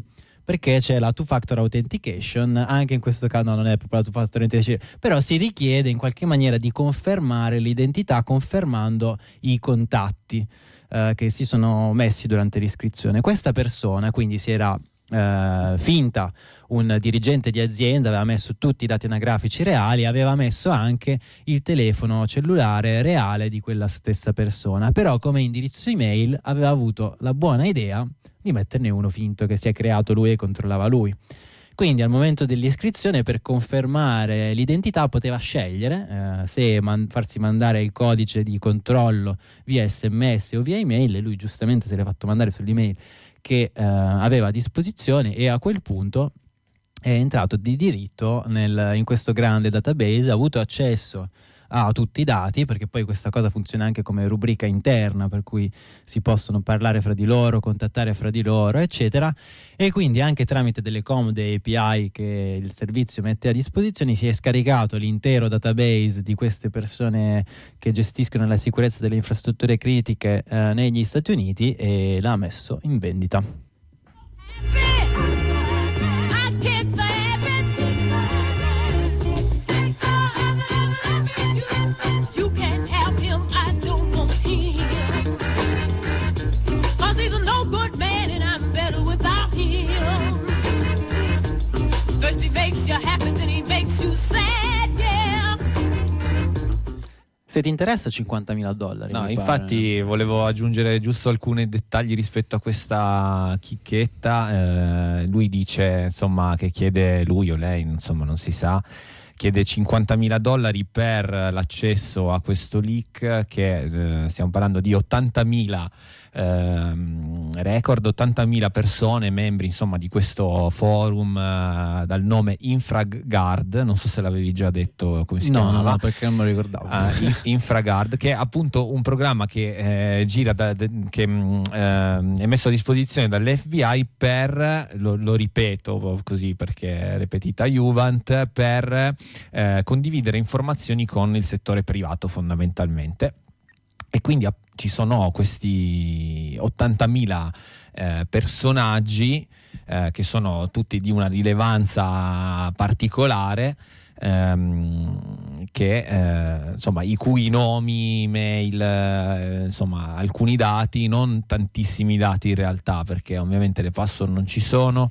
perché c'è la two-factor authentication. Anche in questo caso non è proprio la two-factor authentication, però si richiede in qualche maniera di confermare l'identità confermando i contatti che si sono messi durante l'iscrizione. Questa persona quindi si era finta un dirigente di azienda, aveva messo tutti i dati anagrafici reali, aveva messo anche il telefono cellulare reale di quella stessa persona, però come indirizzo email aveva avuto la buona idea di metterne uno finto che si è creato lui e controllava lui. Quindi al momento dell'iscrizione, per confermare l'identità, poteva scegliere se farsi mandare il codice di controllo via SMS o via email, e lui giustamente se l'è fatto mandare sull'email che aveva a disposizione, e a quel punto è entrato di diritto in questo grande database, ha avuto accesso a tutti i dati, perché poi questa cosa funziona anche come rubrica interna, per cui si possono parlare fra di loro, contattare fra di loro, eccetera, e quindi anche tramite delle comode API che il servizio mette a disposizione si è scaricato l'intero database di queste persone che gestiscono la sicurezza delle infrastrutture critiche negli Stati Uniti e l'ha messo in vendita. Se ti interessa $50.000. No, infatti volevo aggiungere giusto alcuni dettagli rispetto a questa chicchetta. Lui dice, insomma, che chiede, lui o lei, insomma non si sa, chiede $50.000 per l'accesso a questo leak, che stiamo parlando di 80.000 record, 80.000 persone, membri insomma di questo forum dal nome InfraGard. Non so se l'avevi già detto come si chiamava. No, perché non me lo ricordavo. InfraGard, che è appunto un programma che gira che è messo a disposizione dall'FBI per, lo ripeto così perché repetita Juvent, per condividere informazioni con il settore privato fondamentalmente. E quindi ci sono questi 80.000 personaggi che sono tutti di una rilevanza particolare, che insomma i cui nomi, email, insomma alcuni dati, non tantissimi dati in realtà, perché ovviamente le password non ci sono,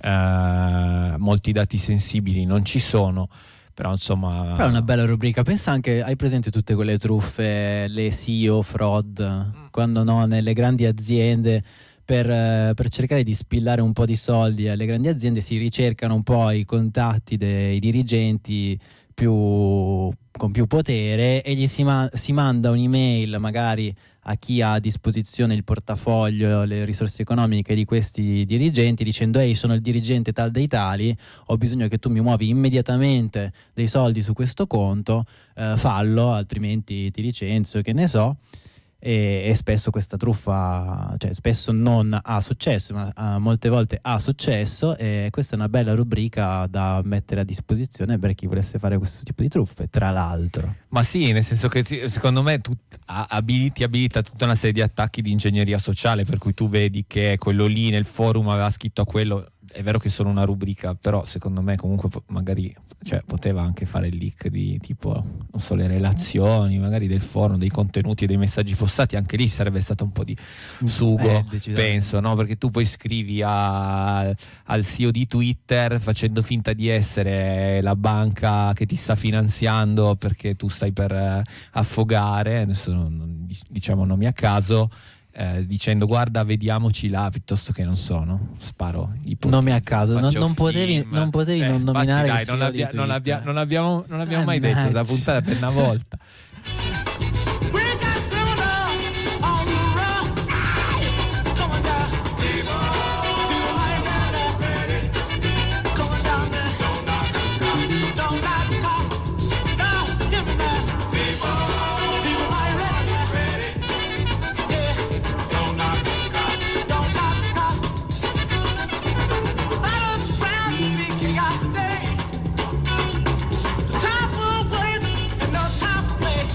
molti dati sensibili non ci sono. Però insomma, però è una bella rubrica. Pensa anche, hai presente tutte quelle truffe, le SEO fraud, quando nelle grandi aziende per cercare di spillare un po' di soldi alle grandi aziende si ricercano un po' i contatti dei dirigenti con più potere e gli si manda un'email magari a chi ha a disposizione il portafoglio, le risorse economiche di questi dirigenti, dicendo: ehi, sono il dirigente tal dei tali, ho bisogno che tu mi muovi immediatamente dei soldi su questo conto, fallo, altrimenti ti licenzio, che ne so. E spesso questa truffa, cioè spesso non ha successo, ma molte volte ha successo, e questa è una bella rubrica da mettere a disposizione per chi volesse fare questo tipo di truffe, tra l'altro. Ma sì, nel senso che secondo me ti abilita tutta una serie di attacchi di ingegneria sociale, per cui tu vedi che quello lì nel forum aveva scritto a quello. È vero che è solo una rubrica, però secondo me comunque magari, cioè, poteva anche fare il leak di tipo, non so, le relazioni magari del forum, dei contenuti e dei messaggi fossati. Anche lì sarebbe stato un po' di sugo, penso, no? Perché tu poi scrivi al CEO di Twitter facendo finta di essere la banca che ti sta finanziando perché tu stai per affogare, adesso diciamo nomi a caso, dicendo: guarda, vediamoci là, piuttosto che, non so, no? Sparo nomi a caso, non potevi non nominare, dai, non l'abbiamo mai detto questa puntata per una volta. Time for work and no time for play.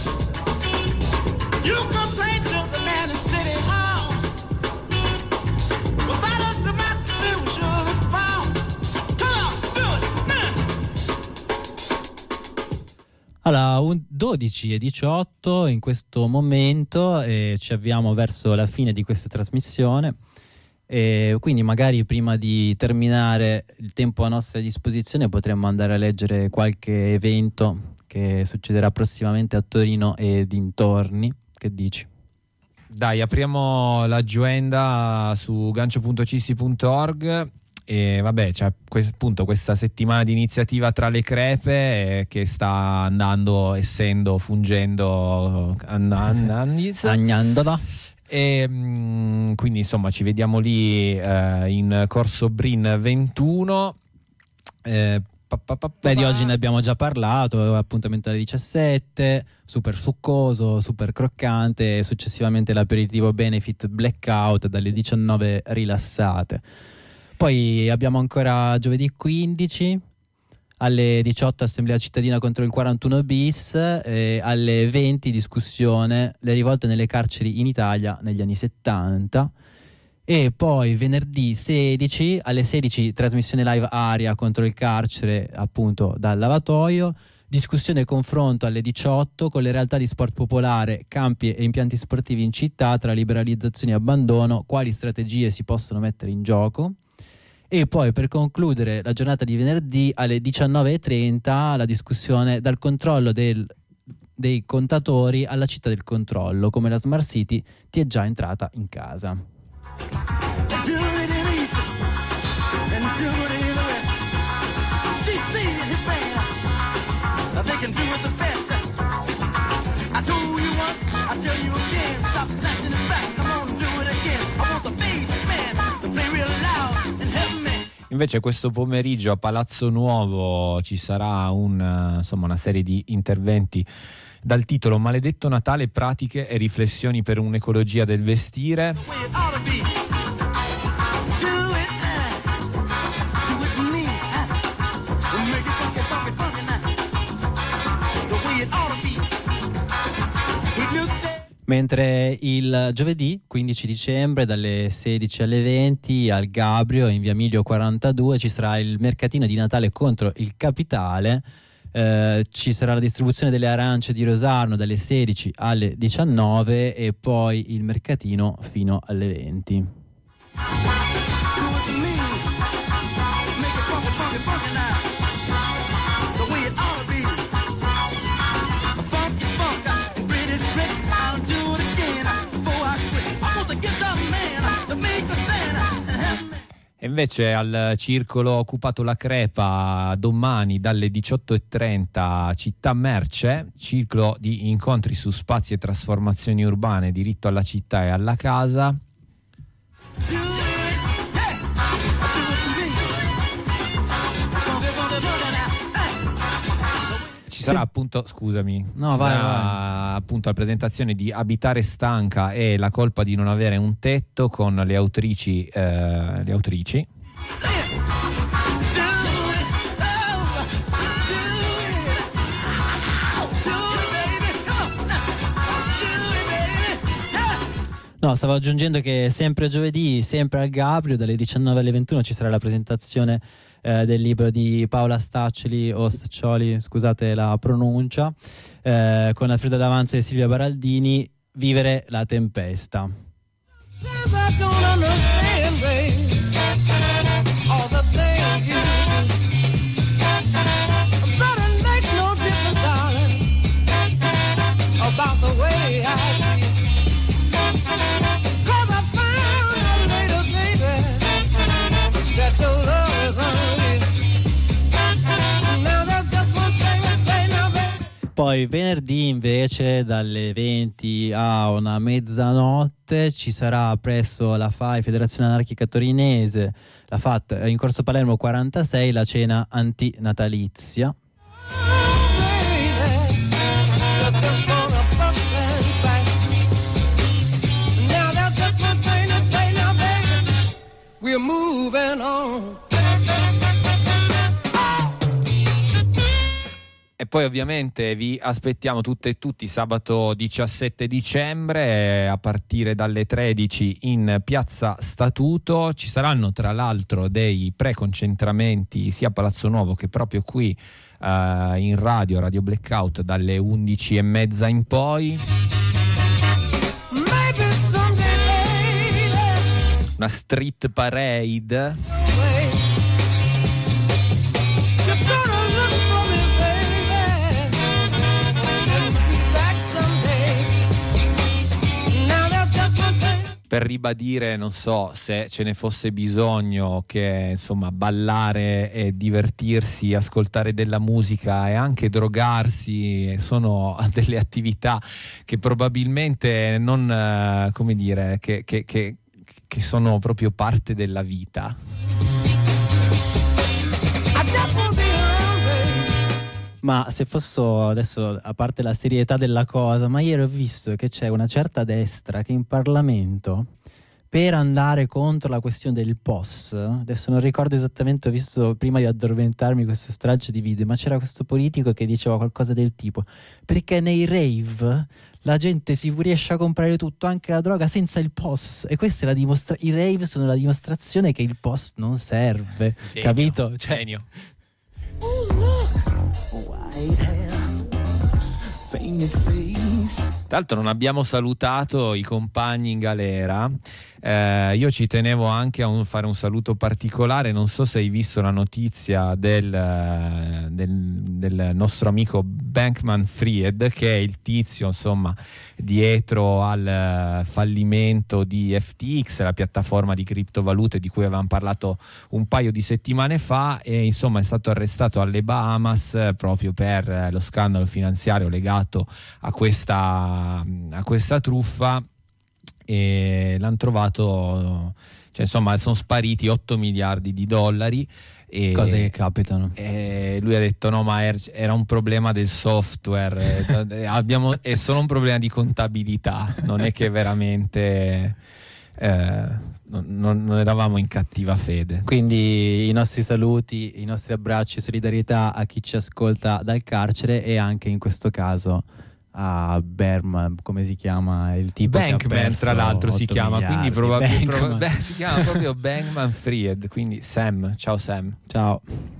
Allora, 12:18 in questo momento, ci avviamo verso la fine di questa trasmissione. Quindi magari prima di terminare il tempo a nostra disposizione potremmo andare a leggere qualche evento che succederà prossimamente a Torino e dintorni. Che dici? Dai, apriamo l'agenda su gancio.cisti.org e vabbè, c'è appunto questa settimana di iniziativa tra le crepe che sta andando, fungendo e quindi insomma ci vediamo lì in Corso Brin 21. Di oggi ne abbiamo già parlato, appuntamento alle 17, super succoso, super croccante, e successivamente l'aperitivo Benefit Blackout dalle 19 rilassate. Poi abbiamo ancora giovedì 15 alle 18 assemblea cittadina contro il 41 bis, alle 20 discussione le rivolte nelle carceri in Italia negli anni 70, e poi venerdì 16 alle 16 trasmissione live Aria contro il carcere, appunto dal lavatoio, discussione e confronto alle 18 con le realtà di sport popolare, campi e impianti sportivi in città tra liberalizzazione e abbandono, quali strategie si possono mettere in gioco. E poi per concludere la giornata di venerdì alle 19:30 la discussione dal controllo dei contatori alla città del controllo, come la Smart City ti è già entrata in casa. Invece questo pomeriggio a Palazzo Nuovo ci sarà una serie di interventi dal titolo Maledetto Natale, pratiche e riflessioni per un'ecologia del vestire. Mentre il giovedì 15 dicembre dalle 16 alle 20 al Gabrio in via Emilio 42 ci sarà il mercatino di Natale contro il capitale, ci sarà la distribuzione delle arance di Rosarno dalle 16 alle 19 e poi il mercatino fino alle 20. Invece al circolo Occupato la Crepa domani dalle 18:30 Città Merce, ciclo di incontri su spazi e trasformazioni urbane, diritto alla città e alla casa. Sarà appunto, scusami, appunto la presentazione di Abitare stanca e la colpa di non avere un tetto con le autrici. No, stavo aggiungendo che sempre giovedì, sempre al Gabrio, dalle 19 alle 21 ci sarà la presentazione del libro di Paola Staccioli, scusate la pronuncia, con Alfredo D'Avanzo e Silvia Baraldini, Vivere la tempesta. Poi venerdì invece dalle 20 a una mezzanotte ci sarà presso la FAI, Federazione Anarchica Torinese, la FAT, in Corso Palermo 46, la cena antinatalizia. E E poi ovviamente vi aspettiamo tutte e tutti sabato 17 dicembre a partire dalle 13 in Piazza Statuto. Ci saranno tra l'altro dei preconcentramenti sia a Palazzo Nuovo che proprio qui in Radio Blackout dalle 11:30 in poi. Una street parade. Per ribadire, non so se ce ne fosse bisogno, che insomma ballare e divertirsi, ascoltare della musica e anche drogarsi sono delle attività che probabilmente non, come dire, che sono proprio parte della vita. Ma se posso adesso, a parte la serietà della cosa, ma ieri ho visto che c'è una certa destra che in Parlamento, per andare contro la questione del POS, adesso non ricordo esattamente, ho visto prima di addormentarmi questo straccio di video, ma c'era questo politico che diceva qualcosa del tipo: perché nei rave la gente si riesce a comprare tutto, anche la droga, senza il POS, e questa è la i rave sono la dimostrazione che il POS non serve. Genio, capito? Cioè, genio. Tra l'altro non abbiamo salutato i compagni in galera. Io ci tenevo anche a fare un saluto particolare. Non so se hai visto la notizia del nostro amico Bankman-Fried, che è il tizio insomma dietro al fallimento di FTX, la piattaforma di criptovalute di cui avevamo parlato un paio di settimane fa, e insomma è stato arrestato alle Bahamas proprio per lo scandalo finanziario legato a questa truffa, e l'hanno trovato, cioè insomma sono spariti 8 miliardi di dollari. E cose che capitano. E lui ha detto no, ma era un problema del software, è solo un problema di contabilità, non è che veramente non eravamo in cattiva fede. Quindi i nostri saluti, i nostri abbracci, solidarietà a chi ci ascolta dal carcere, e anche in questo caso a Berman, come si chiama il tipo? Bankman, tra l'altro si chiama, quindi probabilmente si chiama proprio Bankman-Fried, quindi Sam. Ciao Sam. Ciao.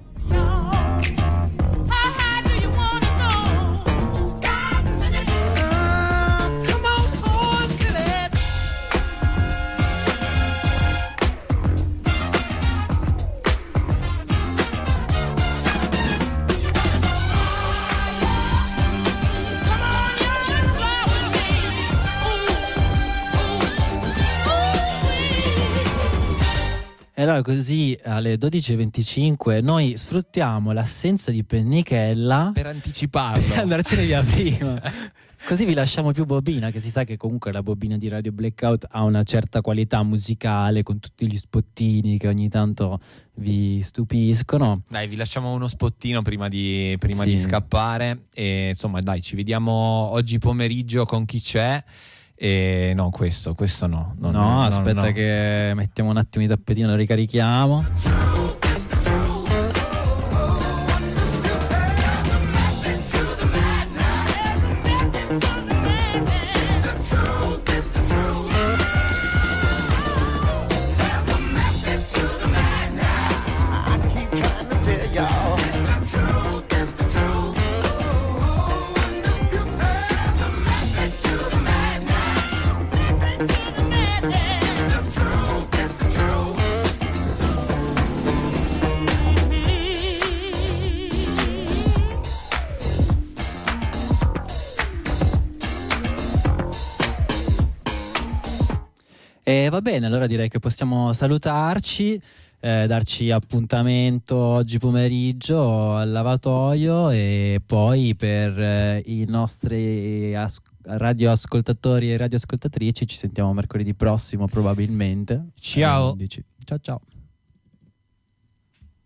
E allora così alle 12:25 noi sfruttiamo l'assenza di Pennichella per anticiparlo e andarcene via prima. Così vi lasciamo più bobina, che si sa che comunque la bobina di Radio Blackout ha una certa qualità musicale, con tutti gli spottini che ogni tanto vi stupiscono. Dai, vi lasciamo uno spottino prima di scappare, e insomma dai, ci vediamo oggi pomeriggio con Chi c'è. E no, questo no. Aspetta che mettiamo un attimo i tappetini, lo ricarichiamo. E va bene, allora direi che possiamo salutarci, darci appuntamento oggi pomeriggio al lavatoio, e poi per i nostri radioascoltatori e radioascoltatrici ci sentiamo mercoledì prossimo probabilmente. Ciao. Ciao ciao.